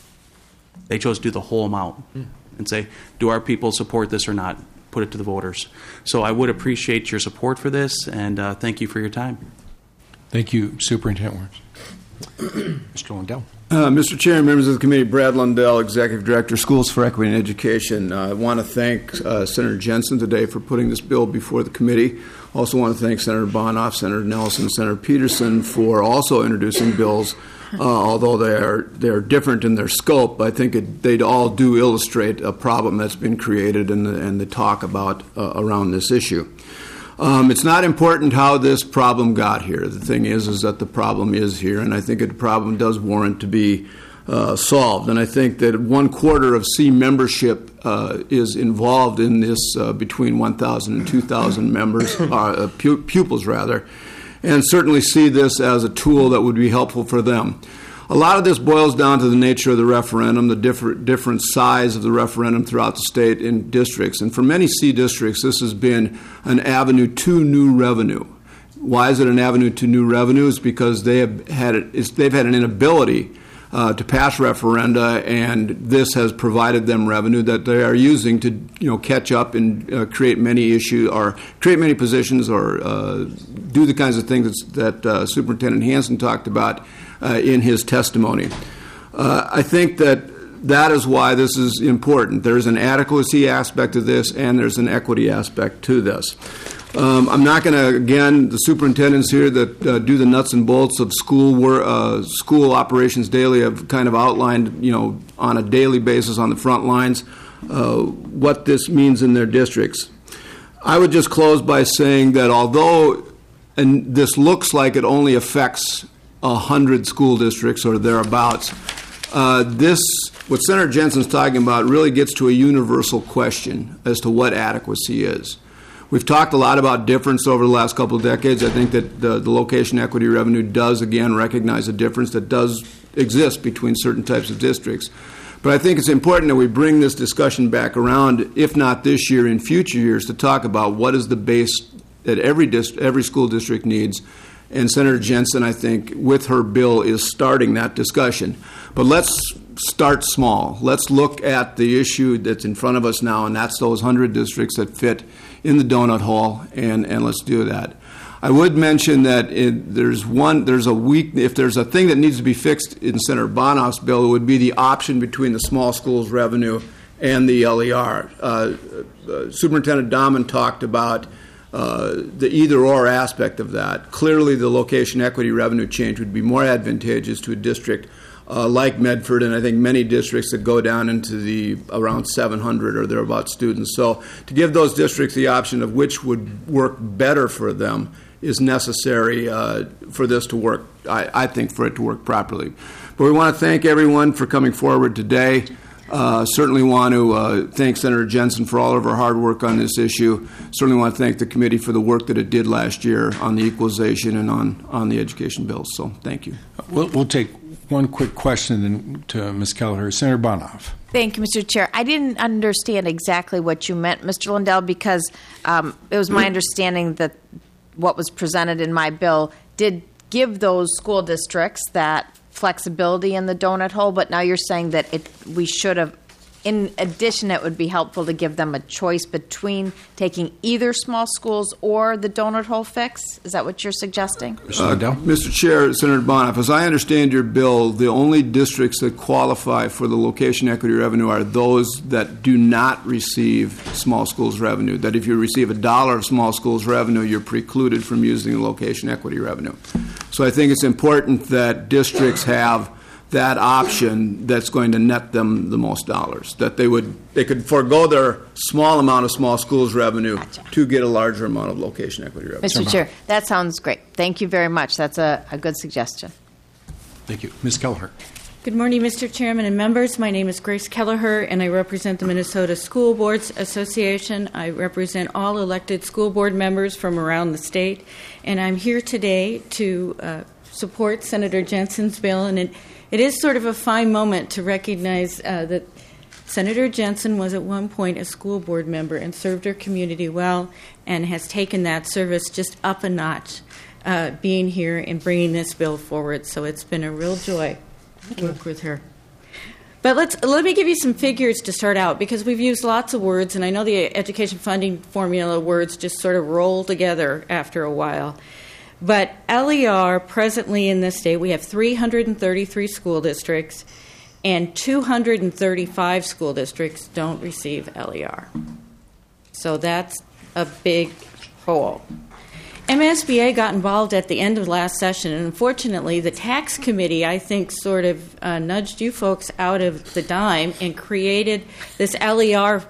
[SPEAKER 10] They chose to do the whole amount and say, do our people support this or not? Put it to the voters. So I would appreciate your support for this, and thank you for your time.
[SPEAKER 1] Thank you, Superintendent Worms. Mr. Lundell.
[SPEAKER 11] Mr. Chair, members of the committee, Brad Lundell, Executive Director, Schools for Equity and Education. I want to thank Senator Jensen today for putting this bill before the committee. Also want to thank Senator Bonoff, Senator Nelson, Senator Peterson for also introducing bills. Although they're different in their scope, I think they all do illustrate a problem that's been created and the talk about around this issue. It's not important how this problem got here. The thing is that the problem is here, and I think the problem does warrant to be solved. And I think that 1/4 of C membership is involved in this between 1,000 and 2,000 members, pupils rather, and certainly see this as a tool that would be helpful for them. A lot of this boils down to the nature of the referendum, the different size of the referendum throughout the state in districts. And for many C districts, this has been an avenue to new revenue. Why is it an avenue to new revenue? It's because they've had an inability to pass referenda, and this has provided them revenue that they are using to catch up and create many issues or create many positions or do the kinds of things that Superintendent Hansen talked about in his testimony. I think that is why this is important. There's an adequacy aspect to this, and there's an equity aspect to this. I'm not going to, again, the superintendents here that do the nuts and bolts of school operations daily have kind of outlined, on a daily basis on the front lines what this means in their districts. I would just close by saying that although, and this looks like it only affects 100 school districts or thereabouts, what Senator Jensen's talking about really gets to a universal question as to what adequacy is. We've talked a lot about difference over the last couple of decades. I think that the location equity revenue does, again, recognize a difference that does exist between certain types of districts. But I think it's important that we bring this discussion back around, if not this year, in future years, to talk about what is the base that every school district needs. And Senator Jensen, I think, with her bill, is starting that discussion. But let's start small. Let's look at the issue that's in front of us now, and that's those 100 districts that fit in the donut hole, and let's do that. I would mention that if there's a thing that needs to be fixed in Senator Bonoff's bill, it would be the option between the small schools revenue and the LER. Superintendent Dahman talked about the either-or aspect of that. Clearly, the location equity revenue change would be more advantageous to a district like Medford, and I think many districts that go down into the around 700 or thereabout students. So to give those districts the option of which would work better for them is necessary for this to work, I think, for it to work properly. But we want to thank everyone for coming forward today. Certainly want to thank Senator Jensen for all of her hard work on this issue. Certainly want to thank the committee for the work that it did last year on the equalization and on the education bills. So thank you.
[SPEAKER 1] We'll take one quick question then to Ms. Kelleher. Senator Bonoff.
[SPEAKER 2] Thank you, Mr. Chair. I didn't understand exactly what you meant, Mr. Lindell, because it was my understanding that what was presented in my bill did give those school districts that flexibility in the donut hole, but now you're saying that we should have, in addition, it would be helpful to give them a choice between taking either small schools or the donut hole fix? Is that what you're suggesting?
[SPEAKER 11] Mr. Chair, Senator Bonoff, as I understand your bill, the only districts that qualify for the location equity revenue are those that do not receive small schools revenue, that if you receive $1 of small schools revenue, you're precluded from using the location equity revenue. So I think it's important that districts have that option that's going to net them the most dollars, that they could forego their small amount of small schools revenue to get a larger amount of location equity revenue.
[SPEAKER 2] Mr. Chair, that sounds great. Thank you very much. That's a good suggestion.
[SPEAKER 1] Thank you. Ms. Kelleher.
[SPEAKER 12] Good morning, Mr. Chairman and members. My name is Grace Kelleher, and I represent the Minnesota School Boards Association. I represent all elected school board members from around the state, and I'm here today to support Senator Jensen's bill, and it is sort of a fine moment to recognize that Senator Jensen was at one point a school board member and served her community well and has taken that service just up a notch being here and bringing this bill forward. So it's been a real joy to work with her. But let me give you some figures to start out, because we've used lots of words, and I know the education funding formula words just sort of roll together after a while. But LER, presently in this state, we have 333 school districts, and 235 school districts don't receive LER. So that's a big hole. MSBA got involved at the end of last session, and unfortunately, the tax committee, I think, sort of nudged you folks out of the dime and created this LER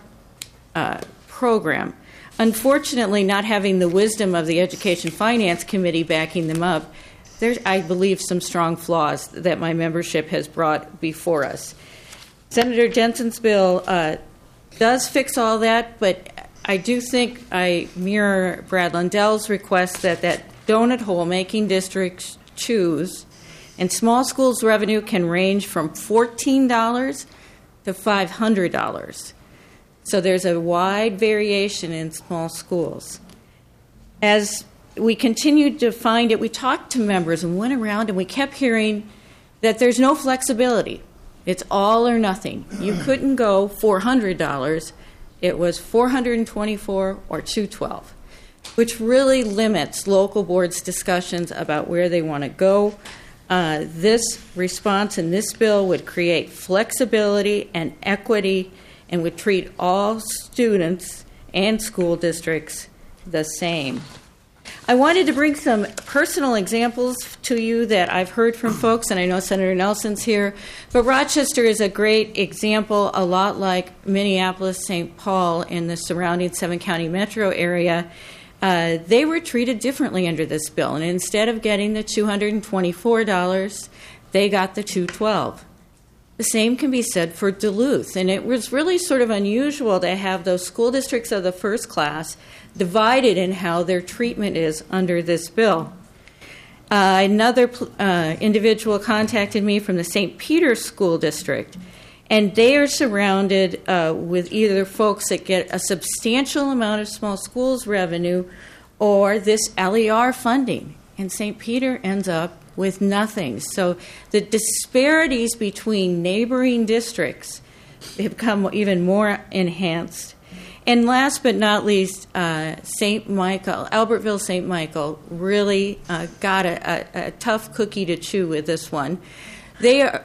[SPEAKER 12] program. Unfortunately, not having the wisdom of the Education Finance Committee backing them up, there's, I believe, some strong flaws that my membership has brought before us. Senator Jensen's bill does fix all that, but I do think I mirror Brad Lundell's request that donut hole making districts choose, and small schools revenue can range from $14 to $500. So there's a wide variation in small schools. As we continued to find it, we talked to members and went around, and we kept hearing that there's no flexibility. It's all or nothing. You couldn't go $400. It was $424 or $212, which really limits local boards' discussions about where they want to go. This response in this bill would create flexibility and equity and would treat all students and school districts the same. I wanted to bring some personal examples to you that I've heard from folks, and I know Senator Nelson's here, but Rochester is a great example, a lot like Minneapolis, St. Paul, and the surrounding 7-county metro area. They were treated differently under this bill, and instead of getting the $224, they got the $212. The same can be said for Duluth, and it was really sort of unusual to have those school districts of the first class divided in how their treatment is under this bill. Another individual contacted me from the St. Peter School District, and they are surrounded with either folks that get a substantial amount of small schools revenue or this LER funding, and St. Peter ends up with nothing. So the disparities between neighboring districts have become even more enhanced. And last but not least, St. Michael, Albertville St. Michael, really got a tough cookie to chew with this one. They're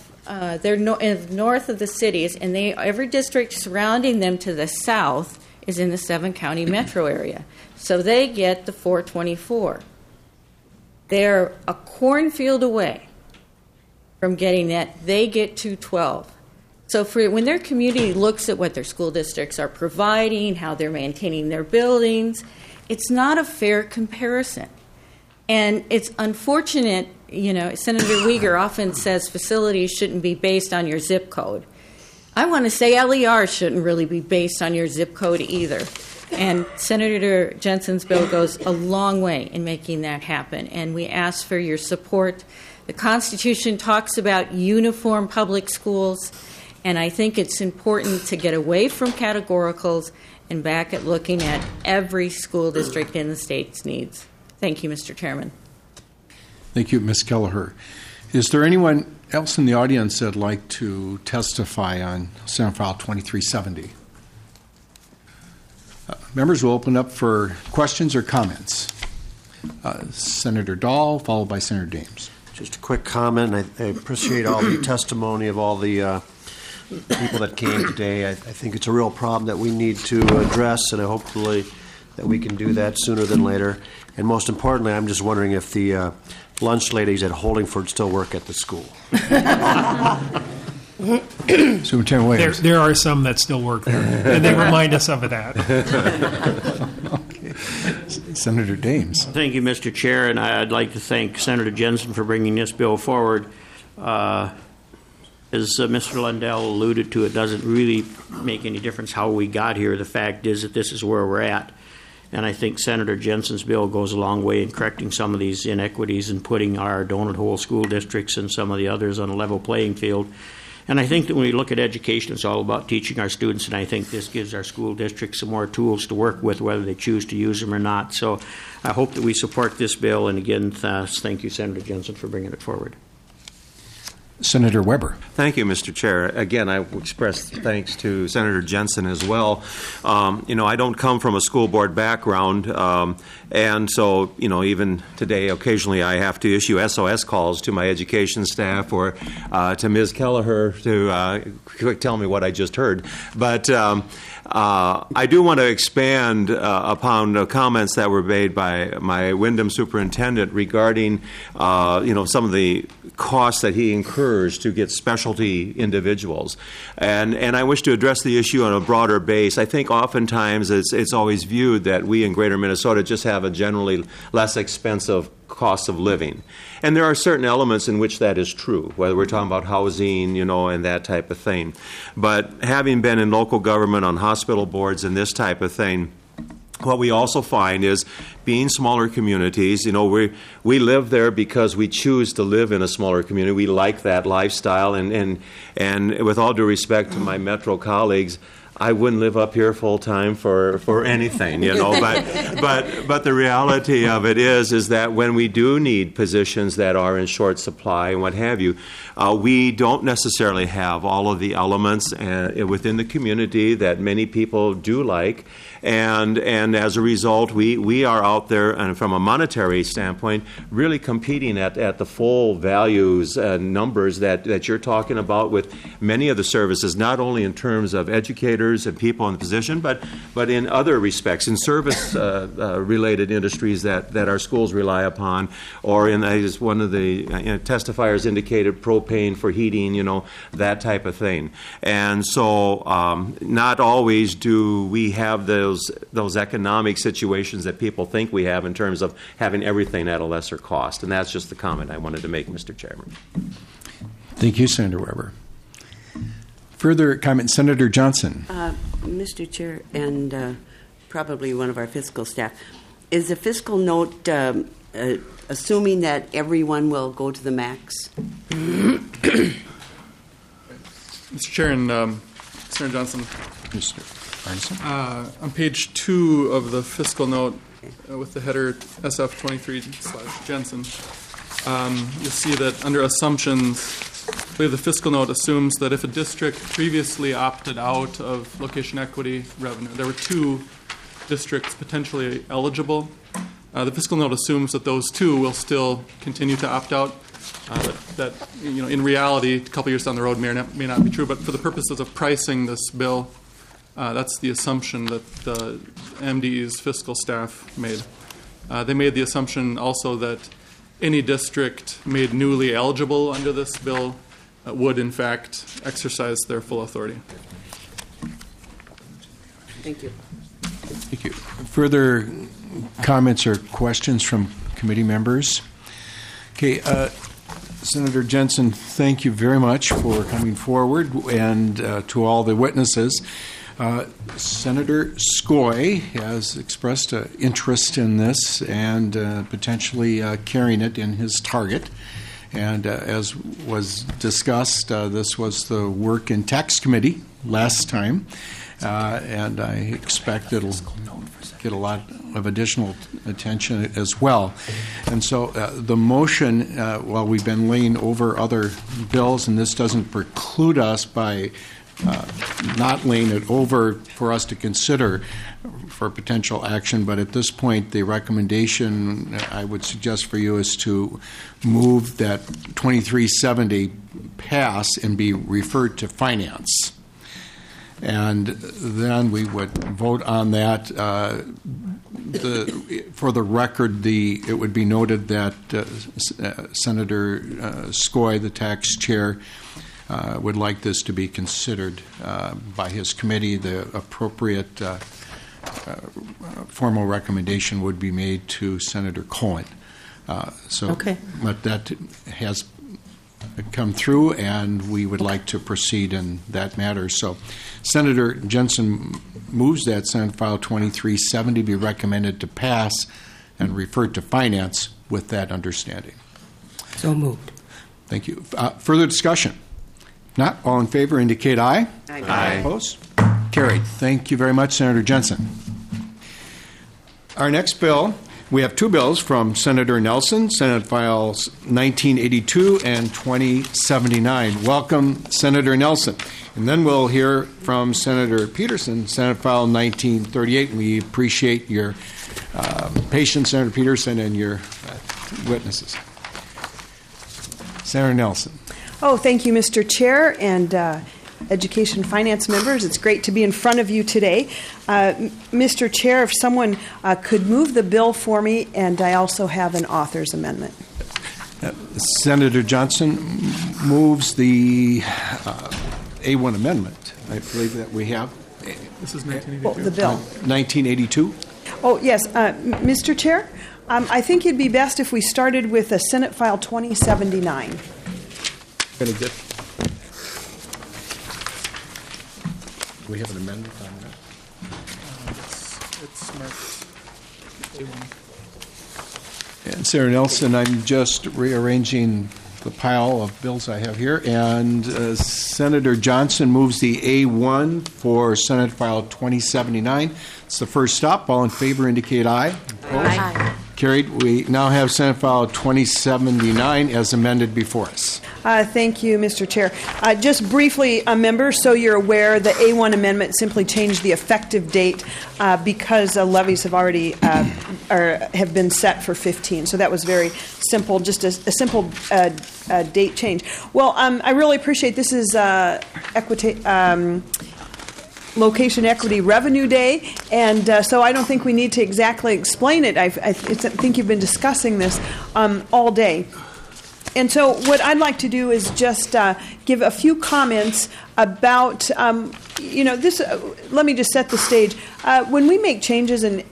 [SPEAKER 12] north of the cities, and every district surrounding them to the south is in the 7-county metro area. So they get the $424. They're a cornfield away from getting that. They get $212. So when their community looks at what their school districts are providing, how they're maintaining their buildings, it's not a fair comparison. And it's unfortunate, Senator Uyghur often says facilities shouldn't be based on your zip code. I want to say LER shouldn't really be based on your zip code either. And Senator Jensen's bill goes a long way in making that happen, and we ask for your support. The Constitution talks about uniform public schools, and I think it's important to get away from categoricals and back at looking at every school district in the state's needs. Thank you, Mr. Chairman.
[SPEAKER 1] Thank you, Ms. Kelleher. Is there anyone else in the audience that'd like to testify on Senate File 2370? Members will open up for questions or comments. Senator Dahl, followed by Senator Dames.
[SPEAKER 13] Just a quick comment. I appreciate all the testimony of all the people that came today. I think it's a real problem that we need to address, and hopefully that we can do that sooner than later. And most importantly, I'm just wondering if the lunch ladies at Holdingford still work at the school.
[SPEAKER 1] Superintendent Williams.
[SPEAKER 7] There are some that still work there, and they remind us of that.
[SPEAKER 1] Okay. Senator Dames.
[SPEAKER 14] Thank you, Mr. Chair, and I'd like to thank Senator Jensen for bringing this bill forward. As Mr. Lundell alluded to, it doesn't really make any difference how we got here. The fact is that this is where we're at. And I think Senator Jensen's bill goes a long way in correcting some of these inequities and putting our donut hole school districts and some of the others on a level playing field. And I think that when we look at education, it's all about teaching our students, and I think this gives our school districts some more tools to work with, whether they choose to use them or not. So I hope that we support this bill, and again, thank you, Senator Jensen, for bringing it forward.
[SPEAKER 1] Senator Weber.
[SPEAKER 15] Thank you, Mr. Chair. Again, I express thanks to Senator Jensen as well. I don't come from a school board background, and so, even today, occasionally I have to issue SOS calls to my education staff or to Ms. Kelleher to tell me what I just heard. But I do want to expand upon the comments that were made by my Windham superintendent regarding, some of the costs that he incurs to get specialty individuals. And I wish to address the issue on a broader base. I think oftentimes it's always viewed that we in Greater Minnesota just have a generally less expensive cost of living. And there are certain elements in which that is true, whether we're talking about housing, and that type of thing. But having been in local government on hospital boards and this type of thing, what we also find is being smaller communities, we live there because we choose to live in a smaller community. We like that lifestyle. And with all due respect to my Metro colleagues, I wouldn't live up here full time for anything, But the reality of it is that when we do need positions that are in short supply and what have you, we don't necessarily have all of the elements within the community that many people do like. And as a result, we are out there, and from a monetary standpoint, really competing at the full values and numbers that you're talking about with many of the services, not only in terms of educators, leaders and people in the position, but in other respects, in service-related industries that our schools rely upon, or in, as one of the testifiers indicated, propane for heating, that type of thing. And so not always do we have those economic situations that people think we have in terms of having everything at a lesser cost. And that's just the comment I wanted to make, Mr. Chairman.
[SPEAKER 1] Thank you, Senator Weber. Further comment, Senator Johnson.
[SPEAKER 16] Mr. Chair, and probably one of our fiscal staff, is the fiscal note assuming that everyone will go to the max?
[SPEAKER 17] Mr. Chair and Senator Johnson.
[SPEAKER 1] Mr. Arneson.
[SPEAKER 17] On page 2 of the fiscal note with the header SF23/Jensen, you'll see that under assumptions, I believe the fiscal note assumes that if a district previously opted out of location equity revenue, there were 2 districts potentially eligible. The fiscal note assumes that those 2 will still continue to opt out. That in reality, a couple years down the road may not be true, but for the purposes of pricing this bill, that's the assumption that the MDE's fiscal staff made. They made the assumption also that any district made newly eligible under this bill would, in fact, exercise their full authority.
[SPEAKER 16] Thank you.
[SPEAKER 1] Thank you. Further comments or questions from committee members? Okay, Senator Jensen, thank you very much for coming forward, and to all the witnesses. Senator Skoye has expressed interest in this and potentially carrying it in his target. And as was discussed, this was the work in tax committee last time, and I expect it'll get a lot of additional attention as well. And so the motion, while we've been laying over other bills, and this doesn't preclude us by not laying it over for us to consider for potential action, but at this point the recommendation I would suggest for you is to move that 2370 pass and be referred to finance. And then we would vote on that. For the record, it would be noted that Senator Skoye, the tax chair, would like this to be considered by his committee. The appropriate formal recommendation would be made to Senator Cohen.
[SPEAKER 16] Okay.
[SPEAKER 1] But that has come through, and we would like to proceed in that matter. So Senator Jensen moves that Senate File 2370 be recommended to pass and referred to finance with that understanding.
[SPEAKER 16] So moved.
[SPEAKER 1] Thank you. Further discussion? Not all in favor indicate aye.
[SPEAKER 16] Aye.
[SPEAKER 1] Aye. Opposed? Carried. Thank you very much, Senator Jensen. Our next bill, we have 2 bills from Senator Nelson, Senate Files 1982 and 2079. Welcome, Senator Nelson. And then we'll hear from Senator Peterson, Senate File 1938. We appreciate your patience, Senator Peterson, and your witnesses. Senator Nelson.
[SPEAKER 18] Oh, thank you, Mr. Chair, and Education Finance members. It's great to be in front of you today. Mr. Chair, if someone could move the bill for me, and I also have an author's amendment.
[SPEAKER 1] Senator Johnson moves the A1 amendment. I believe that we have.
[SPEAKER 17] This is 1982.
[SPEAKER 18] Oh, the bill.
[SPEAKER 1] 1982.
[SPEAKER 18] Oh, yes. Mr. Chair, I think it'd be best if we started with Senate File 2079.
[SPEAKER 1] Very good. Do we have an amendment on that?
[SPEAKER 17] It's marked A1.
[SPEAKER 1] And Senator Nelson, I'm just rearranging the pile of bills I have here. And Senator Johnson moves the A1 for Senate File 2079. It's the first stop. All in favor indicate aye.
[SPEAKER 18] Aye.
[SPEAKER 1] Carried. We now have Senate File 2079 as amended before us.
[SPEAKER 18] Thank you, Mr. Chair. Just briefly, members, so you're aware, the A1 amendment simply changed the effective date because levies have already have been set for 15. So that was very simple, just a simple date change. Well, I really appreciate this is Location Equity Revenue Day, and so I don't think we need to exactly explain it. I think you've been discussing this all day. And so what I'd like to do is just give a few comments about, this. Let me just set the stage. When we make changes in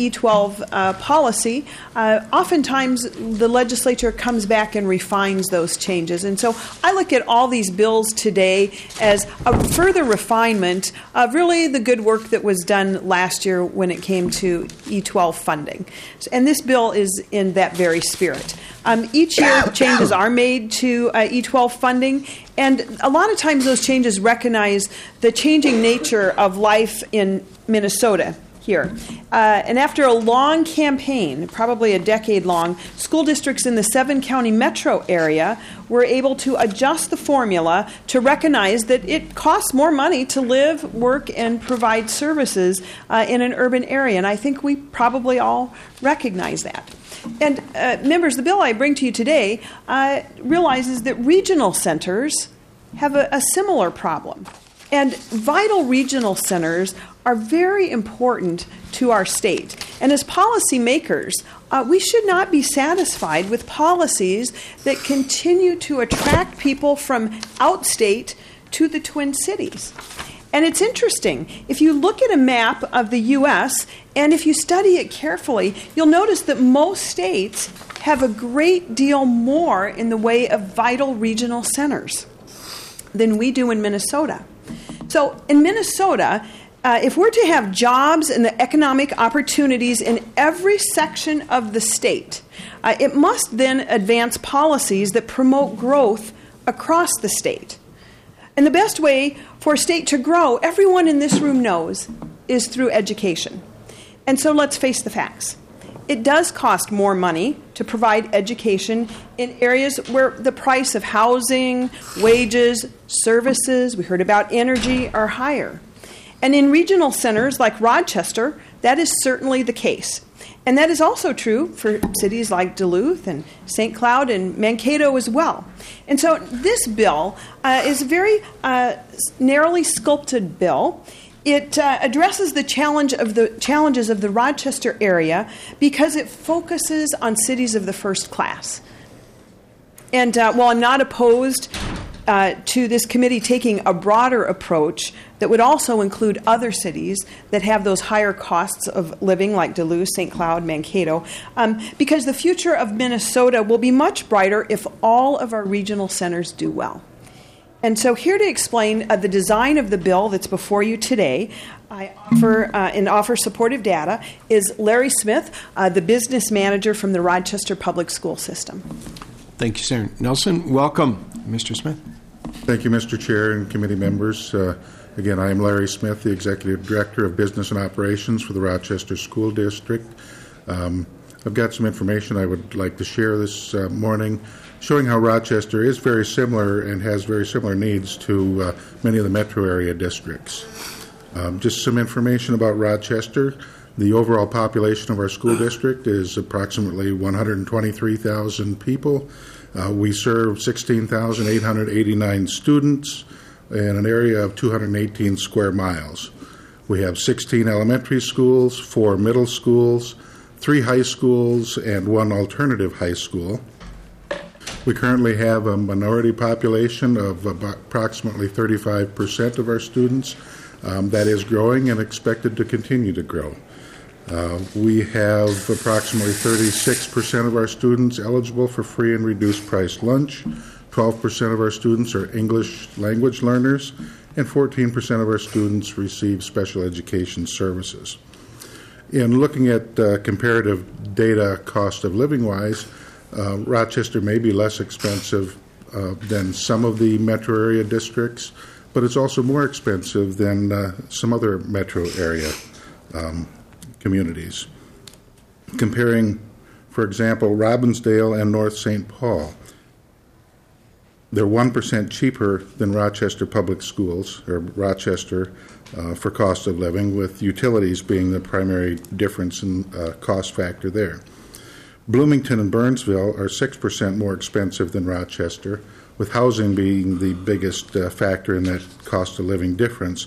[SPEAKER 18] E12 policy, oftentimes the legislature comes back and refines those changes. And so I look at all these bills today as a further refinement of really the good work that was done last year when it came to E12 funding. And this bill is in that very spirit. Each year, changes are made to E12 funding, and a lot of times those changes recognize the changing nature of life in Minnesota here. And after a long campaign, probably a decade long, school districts in the 7-county metro area were able to adjust the formula to recognize that it costs more money to live, work, and provide services in an urban area. And I think we probably all recognize that. And members, the bill I bring to you today realizes that regional centers have a similar problem. And vital regional centers are very important to our state. And as policymakers, we should not be satisfied with policies that continue to attract people from outstate to the Twin Cities. And it's interesting, if you look at a map of the U.S., and if you study it carefully, you'll notice that most states have a great deal more in the way of vital regional centers than we do in Minnesota. So in Minnesota, if we're to have jobs and the economic opportunities in every section of the state, it must then advance policies that promote growth across the state. And the best way for a state to grow, everyone in this room knows, is through education. And so let's face the facts. It does cost more money to provide education in areas where the price of housing, wages, services, we heard about energy, are higher. And in regional centers like Rochester, that is certainly the case. And that is also true for cities like Duluth and St. Cloud and Mankato as well. And so this bill is a very narrowly sculpted bill. It addresses the challenges of the Rochester area because it focuses on cities of the first class. And while I'm not opposed to this committee taking a broader approach that would also include other cities that have those higher costs of living, like Duluth, St. Cloud, Mankato, because the future of Minnesota will be much brighter if all of our regional centers do well. And so here to explain the design of the bill that's before you today, I offer supportive data, is Larry Smith, the business manager from the Rochester Public School System.
[SPEAKER 1] Thank you, Senator Nelson. Welcome, Mr. Smith.
[SPEAKER 19] Thank you, Mr. Chair and committee members. Again, I am Larry Smith, the Executive Director of Business and Operations for the Rochester School District. I've got some information I would like to share this morning showing how Rochester is very similar and has very similar needs to many of the metro area districts. Just some information about Rochester. The overall population of our school district is approximately 123,000 people. We serve 16,889 students in an area of 218 square miles. We have 16 elementary schools, 4 middle schools, 3 high schools, and 1 alternative high school. We currently have a minority population of approximately 35% of our students. That is growing and expected to continue to grow. We have approximately 36% of our students eligible for free and reduced price lunch. 12% of our students are English language learners, and 14% of our students receive special education services. In looking at comparative data cost of living-wise, Rochester may be less expensive than some of the metro area districts, but it's also more expensive than some other metro area communities. Comparing, for example, Robbinsdale and North St. Paul, they're 1% cheaper than Rochester Public Schools, or Rochester, for cost of living, with utilities being the primary difference in cost factor there. Bloomington and Burnsville are 6% more expensive than Rochester, with housing being the biggest factor in that cost of living difference.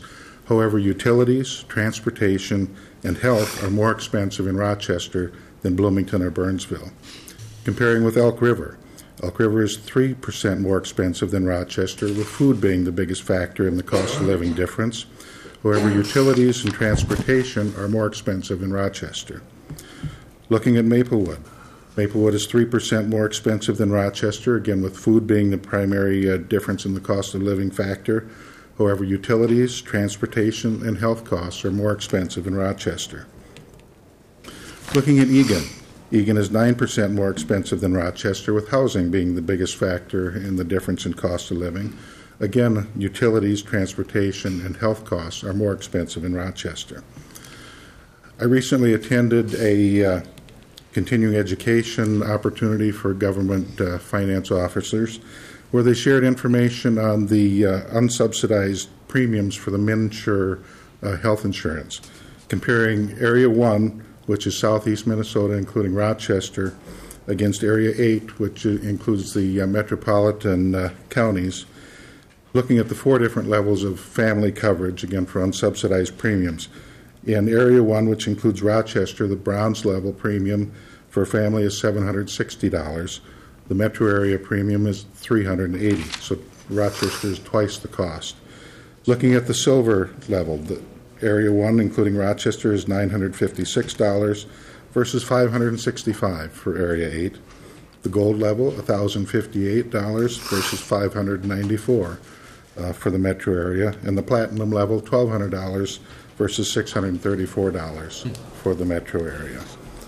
[SPEAKER 19] However, utilities, transportation, and health are more expensive in Rochester than Bloomington or Burnsville. Comparing with Elk River is 3% more expensive than Rochester, with food being the biggest factor in the cost of living difference. However, utilities and transportation are more expensive in Rochester. Looking at Maplewood is 3% more expensive than Rochester, again with food being the primary difference in the cost of living factor. However, utilities, transportation, and health costs are more expensive in Rochester. Looking at Egan is 9% more expensive than Rochester, with housing being the biggest factor in the difference in cost of living. Again, utilities, transportation, and health costs are more expensive in Rochester. I recently attended a continuing education opportunity for government finance officers, where they shared information on the unsubsidized premiums for the MNsure health insurance, comparing Area 1, which is southeast Minnesota, including Rochester, against Area 8, which includes the metropolitan counties, looking at the 4 different levels of family coverage, again, for unsubsidized premiums. In Area 1, which includes Rochester, the bronze level premium for a family is $760. The metro area premium is $380, so Rochester is twice the cost. Looking at the silver level, the Area 1, including Rochester, is $956 versus $565 for Area 8. The gold level, $1,058 versus $594 for the metro area. And the platinum level, $1,200 versus $634 for the metro area.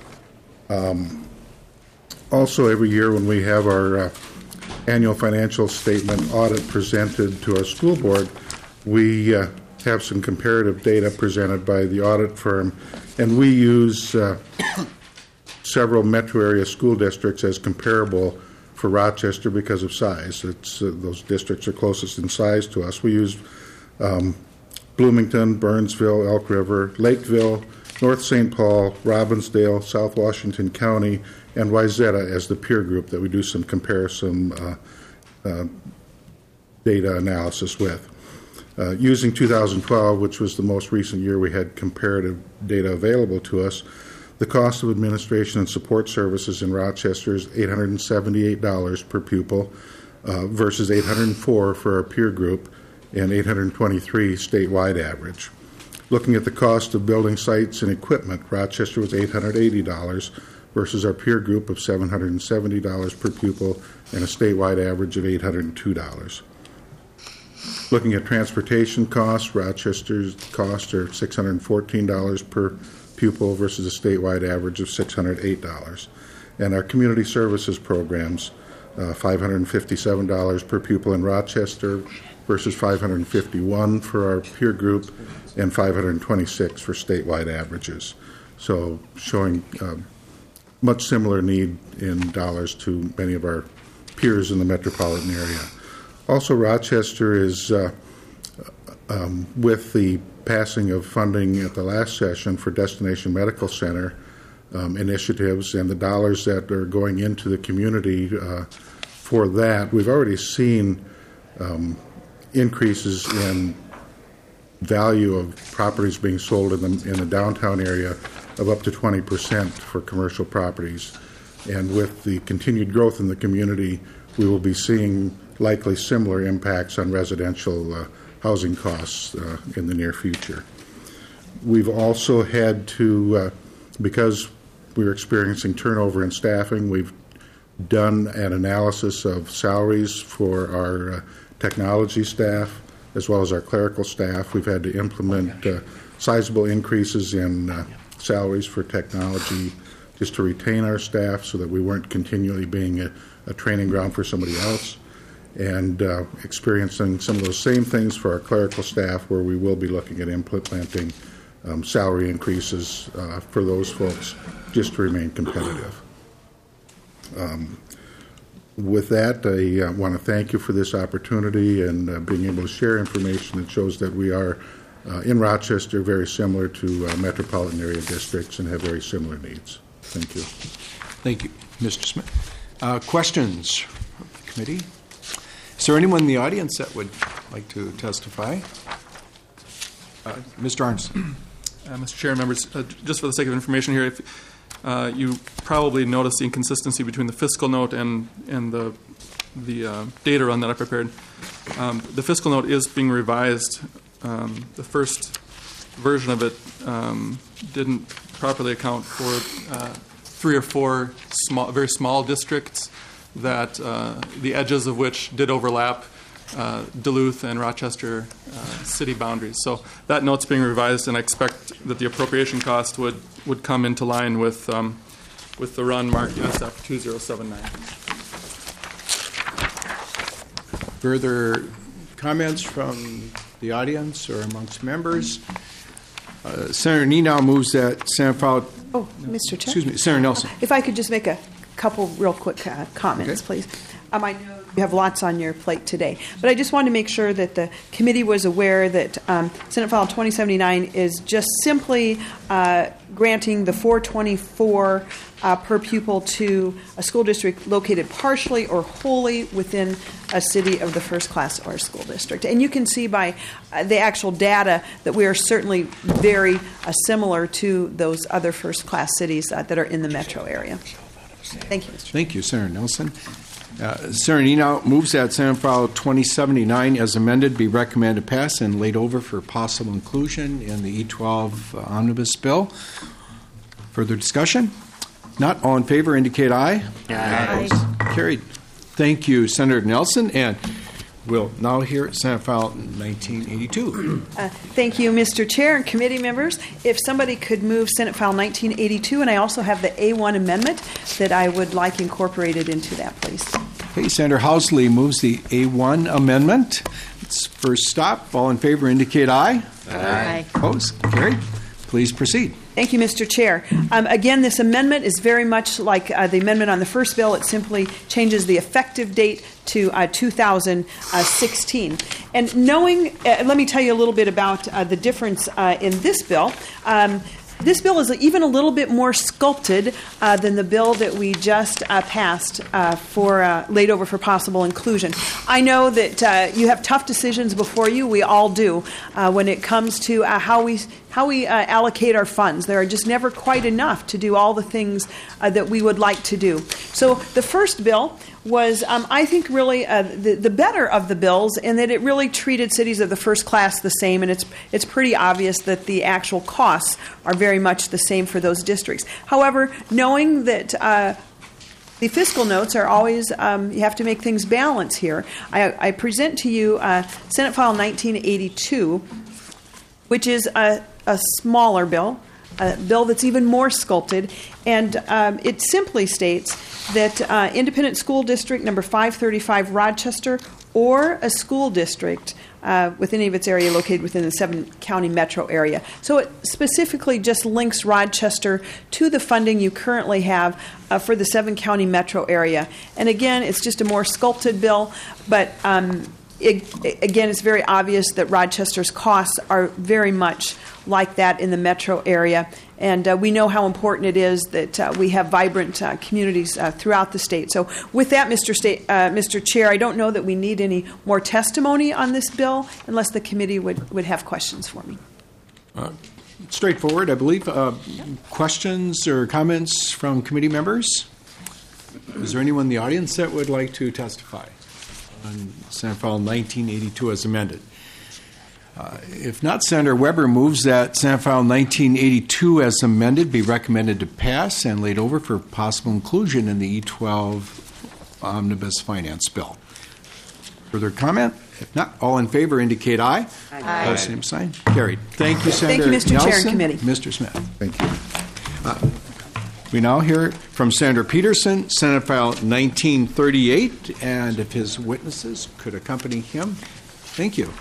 [SPEAKER 19] Also, every year when we have our annual financial statement audit presented to our school board, we have some comparative data presented by the audit firm, and we use several metro area school districts as comparable for Rochester because of size. Those districts are closest in size to us. We use Bloomington, Burnsville, Elk River, Lakeville, North St. Paul, Robbinsdale, South Washington County, and Wayzata as the peer group that we do some comparison data analysis with. Using 2012, which was the most recent year we had comparative data available to us, the cost of administration and support services in Rochester is $878 per pupil versus $804 for our peer group and $823 statewide average. Looking at the cost of building sites and equipment, Rochester was $880 versus our peer group of $770 per pupil and a statewide average of $802. Looking at transportation costs, Rochester's costs are $614 per pupil versus a statewide average of $608. And our community services programs, $557 per pupil in Rochester versus $551 for our peer group and $526 for statewide averages. So showing much similar need in dollars to many of our peers in the metropolitan area. Also, Rochester is, with the passing of funding at the last session for Destination Medical Center initiatives and the dollars that are going into the community for that, we've already seen increases in value of properties being sold in the downtown area of up to 20% for commercial properties. And with the continued growth in the community, we will be seeing likely similar impacts on residential housing costs in the near future. We've also had to, because we're experiencing turnover in staffing, we've done an analysis of salaries for our technology staff as well as our clerical staff. We've had to implement sizable increases in salaries for technology just to retain our staff so that we weren't continually being a training ground for somebody else, and experiencing some of those same things for our clerical staff, where we will be looking at implementing salary increases for those folks just to remain competitive. With that, I want to thank you for this opportunity and being able to share information that shows that we are in Rochester very similar to metropolitan area districts and have very similar needs. Thank you.
[SPEAKER 1] Thank you, Mr. Smith. Questions from the committee? Is there anyone in the audience that would like to testify? Mr. Arneson.
[SPEAKER 17] Mr. Chair, members, just for the sake of information here, if you probably noticed the inconsistency between the fiscal note and the data run that I prepared. The fiscal note is being revised. The first version of it didn't properly account for 3 or 4 very small districts that the edges of which did overlap Duluth and Rochester city boundaries. So that note's being revised, and I expect that the appropriation cost would come into line with the run marked SF 2079.
[SPEAKER 1] Further comments from the audience or amongst members? Senator Nenow moves that Senate file.
[SPEAKER 18] Oh, Mr. Chair.
[SPEAKER 1] Excuse me, Senator Nelson.
[SPEAKER 18] If I could just make a couple real quick comments, please. I know you have lots on your plate today, but I just wanted to make sure that the committee was aware that Senate File 2079 is just simply granting the $424 per pupil to a school district located partially or wholly within a city of the first class or school district. And you can see by the actual data that we are certainly very similar to those other first class cities that are in the metro area. Thank you, Mr. Chair.
[SPEAKER 1] Thank you, Senator Nelson. Senator Nenow moves that Senate File 2079 as amended be recommended to pass and laid over for possible inclusion in the E12 omnibus bill. Further discussion? Not all in favor indicate aye.
[SPEAKER 14] Aye.
[SPEAKER 1] Carried. Thank you, Senator Nelson. And we'll now hear Senate File 1982.
[SPEAKER 18] Thank you, Mr. Chair and committee members. If somebody could move Senate File 1982, and I also have the A1 amendment that I would like incorporated into that, please.
[SPEAKER 1] Okay, Senator Housley moves the A1 amendment. It's first stop. All in favor indicate aye.
[SPEAKER 18] Aye.
[SPEAKER 1] Opposed? Carried. Please proceed.
[SPEAKER 18] Thank you, Mr. Chair. Again, this amendment is very much like the amendment on the first bill. It simply changes the effective date to 2016. And knowing, let me tell you a little bit about the difference in this bill. This bill is even a little bit more sculpted than the bill that we just passed for laid over for possible inclusion. I know that you have tough decisions before you. We all do when it comes to how we allocate our funds. There are just never quite enough to do all the things that we would like to do. So the first bill was, I think, really the better of the bills in that it really treated cities of the first class the same, and it's pretty obvious that the actual costs are very much the same for those districts. However, knowing that the fiscal notes are always, you have to make things balance here, I present to you Senate File 1982, which is a smaller bill, a bill that's even more sculpted, and it simply states that Independent School District number 535 Rochester or a school district with any of its area located within the 7-county metro area. So it specifically just links Rochester to the funding you currently have for the 7-county metro area. And again, it's just a more sculpted bill, but again, it's very obvious that Rochester's costs are very much like that in the metro area. And we know how important it is that we have vibrant communities throughout the state. So with that, Mr. Chair, I don't know that we need any more testimony on this bill unless the committee would have questions for me.
[SPEAKER 1] Straightforward, I believe. Questions or comments from committee members? Is there anyone in the audience that would like to testify on Senate File 1982 as amended? If not, Senator Weber moves that Senate File 1982 as amended be recommended to pass and laid over for possible inclusion in the E12 Omnibus Finance Bill. Further comment? If not, all in favor indicate aye.
[SPEAKER 18] Aye.
[SPEAKER 1] Opposed, same sign. Carried. Thank you, Senator
[SPEAKER 18] Thank you, Mr.
[SPEAKER 1] Nelson.
[SPEAKER 18] Chair and committee.
[SPEAKER 1] Mr. Smith.
[SPEAKER 19] Thank you.
[SPEAKER 1] We now hear from Senator Peterson, Senate File 1938, and if his witnesses could accompany him. Thank you.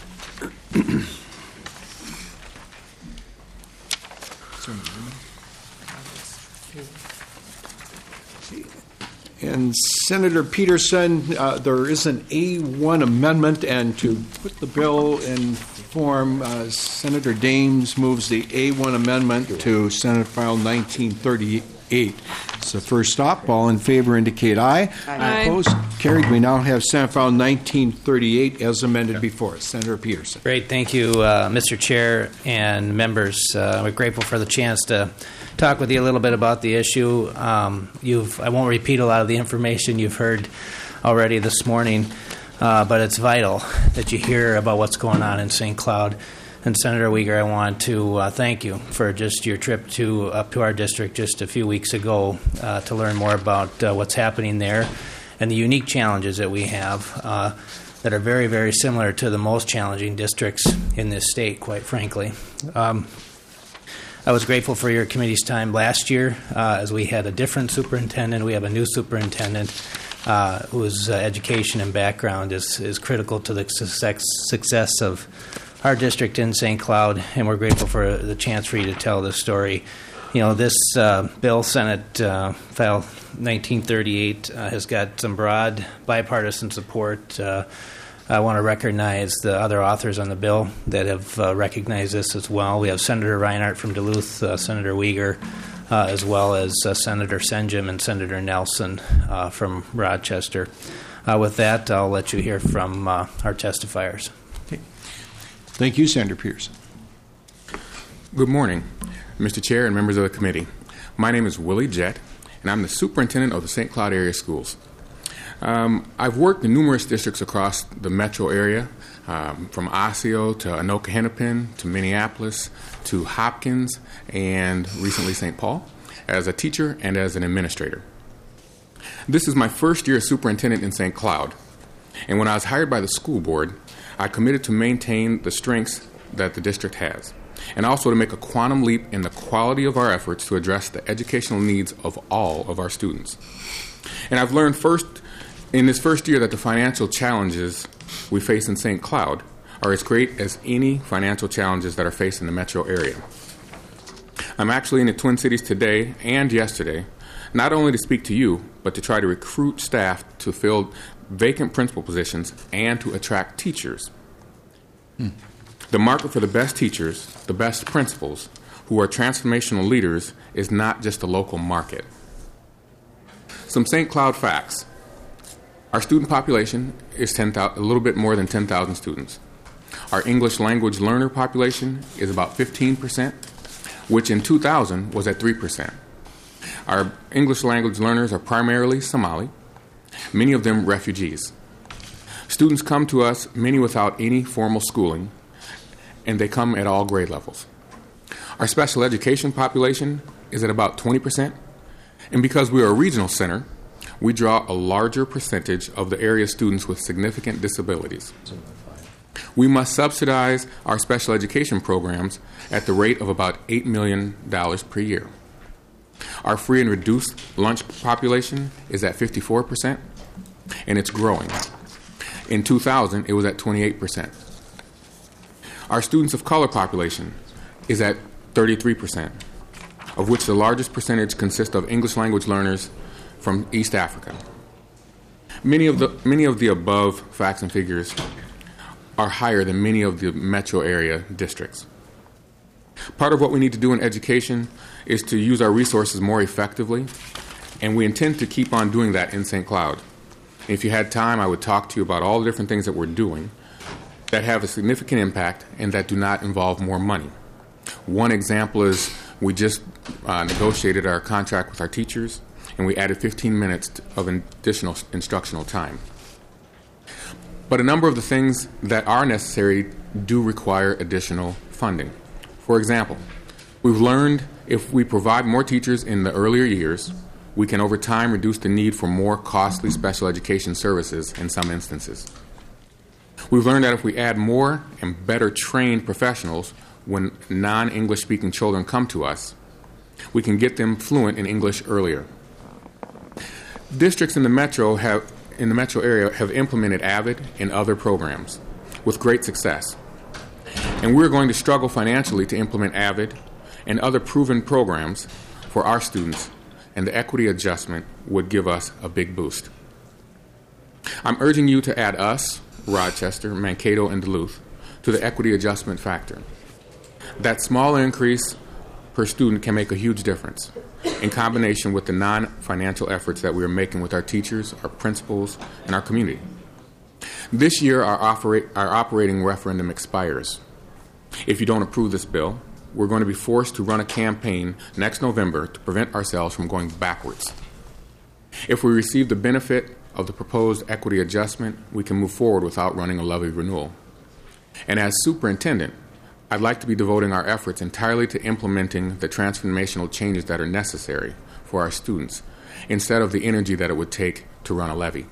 [SPEAKER 1] And Senator Peterson, there is an A1 amendment, and to put the bill in form, Senator Dames moves the A1 amendment to Senate File 1938 It's the first stop. All in favor indicate aye.
[SPEAKER 16] Aye.
[SPEAKER 1] Opposed? Carried. We now have Senate File 1938 as amended before us. Senator Peterson.
[SPEAKER 20] Great. Thank you, Mr. Chair and members. We're grateful for the chance to talk with you a little bit about the issue. I won't repeat a lot of the information you've heard already this morning, but it's vital that you hear about what's going on in St. Cloud. And Senator Uyghur, I want to thank you for just your trip up to our district just a few weeks ago to learn more about what's happening there and the unique challenges that we have that are very, very similar to the most challenging districts in this state, quite frankly. I was grateful for your committee's time last year as we had a different superintendent. We have a new superintendent whose education and background is critical to the success of our district in St. Cloud, and we're grateful for the chance for you to tell this story. You know, this bill, Senate File 1938, has got some broad bipartisan support. I want to recognize the other authors on the bill that have recognized this as well. We have Senator Reinhardt from Duluth, Senator Uyghur, as well as Senator Senjum and Senator Nelson from Rochester. With that, I'll let you hear from our testifiers.
[SPEAKER 1] Thank you, Senator Peterson.
[SPEAKER 21] Good morning, Mr. Chair and members of the committee. My name is Willie Jett, and I'm the superintendent of the St. Cloud area schools. I've worked in numerous districts across the metro area, from Osseo to Anoka Hennepin to Minneapolis to Hopkins and recently St. Paul, as a teacher and as an administrator. This is my first year as superintendent in St. Cloud, and when I was hired by the school board, I committed to maintain the strengths that the district has, and also to make a quantum leap in the quality of our efforts to address the educational needs of all of our students. And I've learned in this first year that the financial challenges we face in St. Cloud are as great as any financial challenges that are faced in the metro area. I'm actually in the Twin Cities today and yesterday, not only to speak to you, but to try to recruit staff to fill vacant principal positions and to attract teachers. The market for the best teachers, the best principals, who are transformational leaders, is not just a local market. Some St. Cloud facts. Our student population is a little bit more than 10,000 students. Our English language learner population is about 15%, which in 2000 was at 3%. Our English language learners are primarily Somali, many of them refugees. Students come to us, many without any formal schooling, and they come at all grade levels. Our special education population is at about 20%, and because we are a regional center, we draw a larger percentage of the area students with significant disabilities. We must subsidize our special education programs at the rate of about $8 million per year. Our free and reduced lunch population is at 54%, and it's growing. In 2000, it was at 28%. Our students of color population is at 33%, of which the largest percentage consists of English language learners from East Africa. Many of the above facts and figures are higher than many of the metro area districts. Part of what we need to do in education is to use our resources more effectively, and we intend to keep on doing that in St. Cloud. If you had time, I would talk to you about all the different things that we're doing that have a significant impact and that do not involve more money. One example is we just negotiated our contract with our teachers, and we added 15 minutes of additional instructional time. But a number of the things that are necessary do require additional funding. For example, we've learned if we provide more teachers in the earlier years, we can over time reduce the need for more costly special education services in some instances. We've learned that if we add more and better trained professionals when non-English speaking children come to us, we can get them fluent in English earlier. Districts in the metro area have implemented AVID and other programs with great success. And we're going to struggle financially to implement AVID and other proven programs for our students, and the equity adjustment would give us a big boost. I'm urging you to add us, Rochester, Mankato, and Duluth to the equity adjustment factor. That small increase per student can make a huge difference in combination with the non-financial efforts that we are making with our teachers, our principals, and our community. This year, our operating referendum expires. If you don't approve this bill, we're going to be forced to run a campaign next November to prevent ourselves from going backwards. If we receive the benefit of the proposed equity adjustment, we can move forward without running a levy renewal. And as superintendent, I'd like to be devoting our efforts entirely to implementing the transformational changes that are necessary for our students, instead of the energy that it would take to run a levy.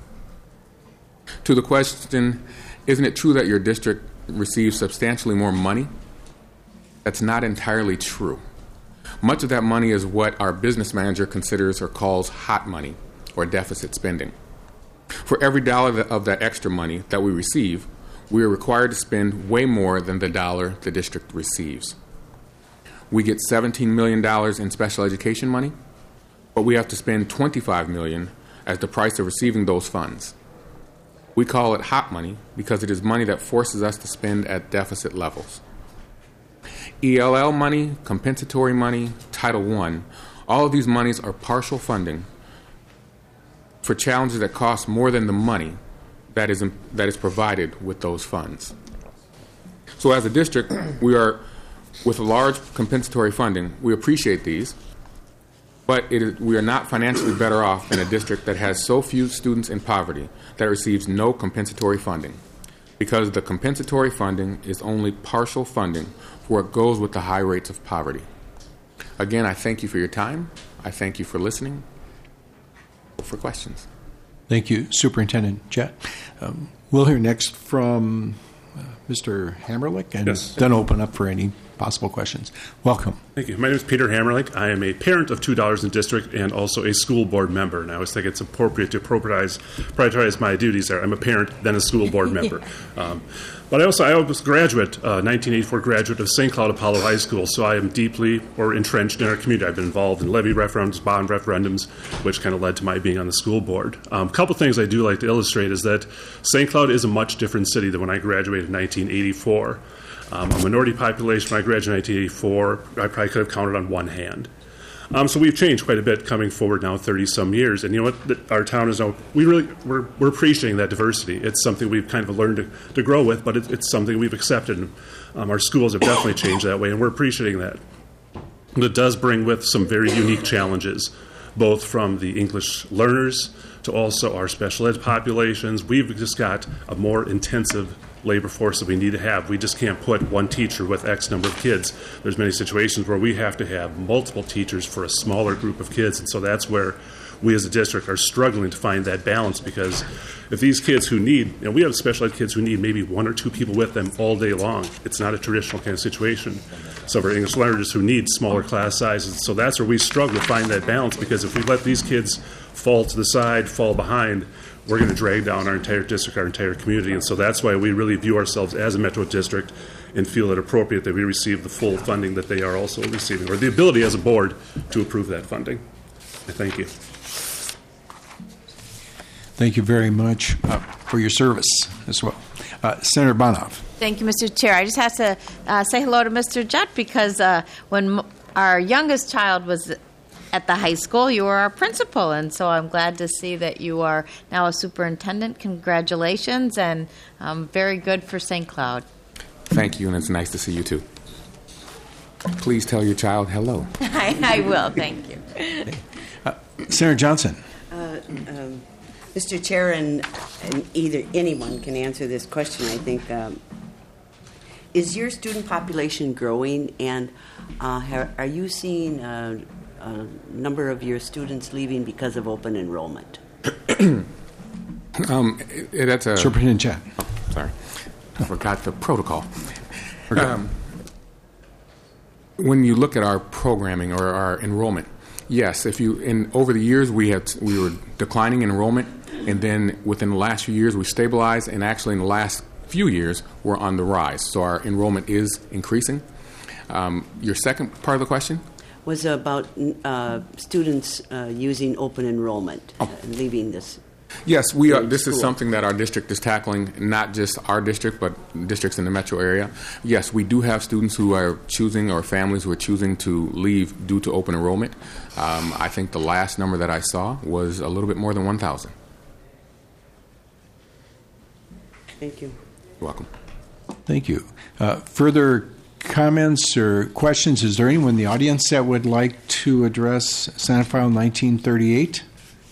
[SPEAKER 21] To the question, isn't it true that your district receives substantially more money? That's not entirely true. Much of that money is what our business manager considers or calls hot money, or deficit spending. For every dollar of that extra money that we receive, we are required to spend way more than the dollar the district receives. We get $17 million in special education money, but we have to spend $25 million as the price of receiving those funds. We call it hot money because it is money that forces us to spend at deficit levels. ELL money, compensatory money, Title I, all of these monies are partial funding for challenges that cost more than the money that is provided with those funds. So as a district, we are, with a large compensatory funding, we appreciate these, but we are not financially better off than a district that has so few students in poverty that receives no compensatory funding, because the compensatory funding is only partial funding for what goes with the high rates of poverty. Again, I thank you for your time. I thank you for listening. For questions.
[SPEAKER 1] Thank you, Superintendent Jett. We'll hear next from Mr. Hammerlich, and then open up for any possible questions. Welcome.
[SPEAKER 3] Thank you. My name is Peter Hammerlich. I am a parent of two daughters in district and also a school board member. And I always think it's appropriate to prioritize my duties there. I'm a parent, then a school board member. But I was a graduate, 1984 graduate of St. Cloud Apollo High School, so I am deeply entrenched in our community. I've been involved in levy referendums, bond referendums, which kind of led to my being on the school board. A couple things I do like to illustrate is that St. Cloud is a much different city than when I graduated in 1984. A minority population when I graduated in 1984, I probably could have counted on one hand. So we've changed quite a bit coming forward now 30-some years. And you know what? Our town is now, we're appreciating that diversity. It's something we've kind of learned to grow with, but it's something we've accepted. Our schools have definitely changed that way, and we're appreciating that. And it does bring with some very unique challenges, both from the English learners to also our special ed populations. We've just got a more intensive labor force that we need to have. We just can't put one teacher with X number of kids. There's many situations where we have to have multiple teachers for a smaller group of kids, and so that's where we as a district are struggling to find that balance, because if these kids who need, we have special ed kids who need maybe one or two people with them all day long. It's not a traditional kind of situation. Some of our English learners who need smaller class sizes. So that's where we struggle to find that balance, because if we let these kids fall to the side, fall behind, we're going to drag down our entire district, our entire community. And so that's why we really view ourselves as a metro district and feel it appropriate that we receive the full funding that they are also receiving, or the ability as a board to approve that funding. Thank you.
[SPEAKER 1] Thank you very much for your service as well. Senator Bonoff.
[SPEAKER 2] Thank you, Mr. Chair. I just have to say hello to Mr. Jett, because when our youngest child was at the high school, you were our principal, and so I'm glad to see that you are now a superintendent. Congratulations, and very good for St. Cloud.
[SPEAKER 21] Thank you, and it's nice to see you too. Please tell your child hello.
[SPEAKER 2] I will, thank you.
[SPEAKER 1] Senator Johnson.
[SPEAKER 16] Mr. Chair, and either anyone can answer this question, I think. Is your student population growing, and are you seeing a number of your students leaving because of open enrollment?
[SPEAKER 21] That's a
[SPEAKER 1] Superintendent Jett.
[SPEAKER 21] Sorry, I forgot the protocol. When you look at our programming or our enrollment, yes, over the years we were declining in enrollment, and then within the last few years we stabilized, and actually in the last few years we're on the rise. So our enrollment is increasing. Your second part of the question
[SPEAKER 16] was about students using open enrollment, leaving this.
[SPEAKER 21] Yes, we are. This is something that our district is tackling, not just our district, but districts in the metro area. Yes, we do have students who are choosing, or families who are choosing to leave due to open enrollment. I think the last number that I saw was a little bit more than 1,000.
[SPEAKER 16] Thank you.
[SPEAKER 21] You're welcome.
[SPEAKER 1] Thank you. Further comments or questions? Is there anyone in the audience that would like to address Senate File 1938?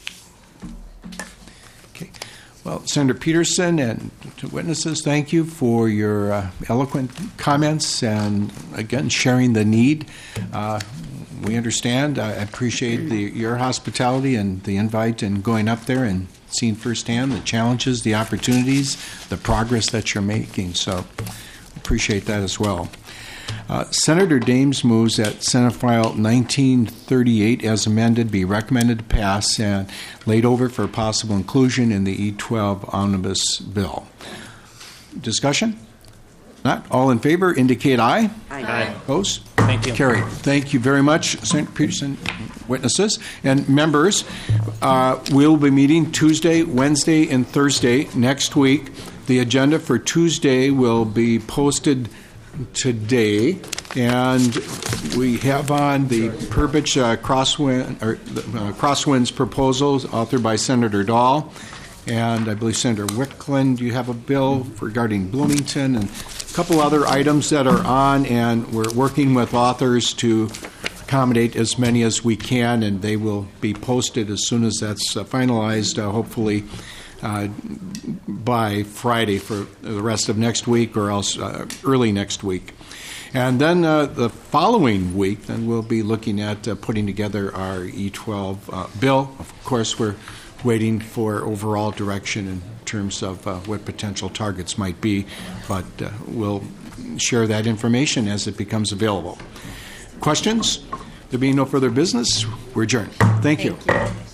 [SPEAKER 1] Okay. Well, Senator Peterson and to witnesses, thank you for your eloquent comments and, again, sharing the need. We understand. I appreciate your hospitality and the invite and going up there and seeing firsthand the challenges, the opportunities, the progress that you're making. So appreciate that as well. Senator Dames moves that Senate File 1938 as amended be recommended to pass and laid over for possible inclusion in the E12 omnibus bill. Discussion? Not. All in favor indicate aye.
[SPEAKER 16] Aye.
[SPEAKER 1] Opposed?
[SPEAKER 20] Thank you.
[SPEAKER 1] Carried. Thank you very much, Senator Peterson, witnesses. And members, we'll be meeting Tuesday, Wednesday, and Thursday next week. The agenda for Tuesday will be posted today, and we have on the Purbich Crosswinds proposals authored by Senator Dahl, and I believe Senator Wickland. You have a bill regarding Bloomington and a couple other items that are on, and we're working with authors to accommodate as many as we can, and they will be posted as soon as that's finalized, hopefully by Friday for the rest of next week, or else early next week. And then the following week, then we'll be looking at putting together our E12 bill. Of course, we're waiting for overall direction in terms of what potential targets might be, but we'll share that information as it becomes available. Questions? There being no further business, we're adjourned. Thank you.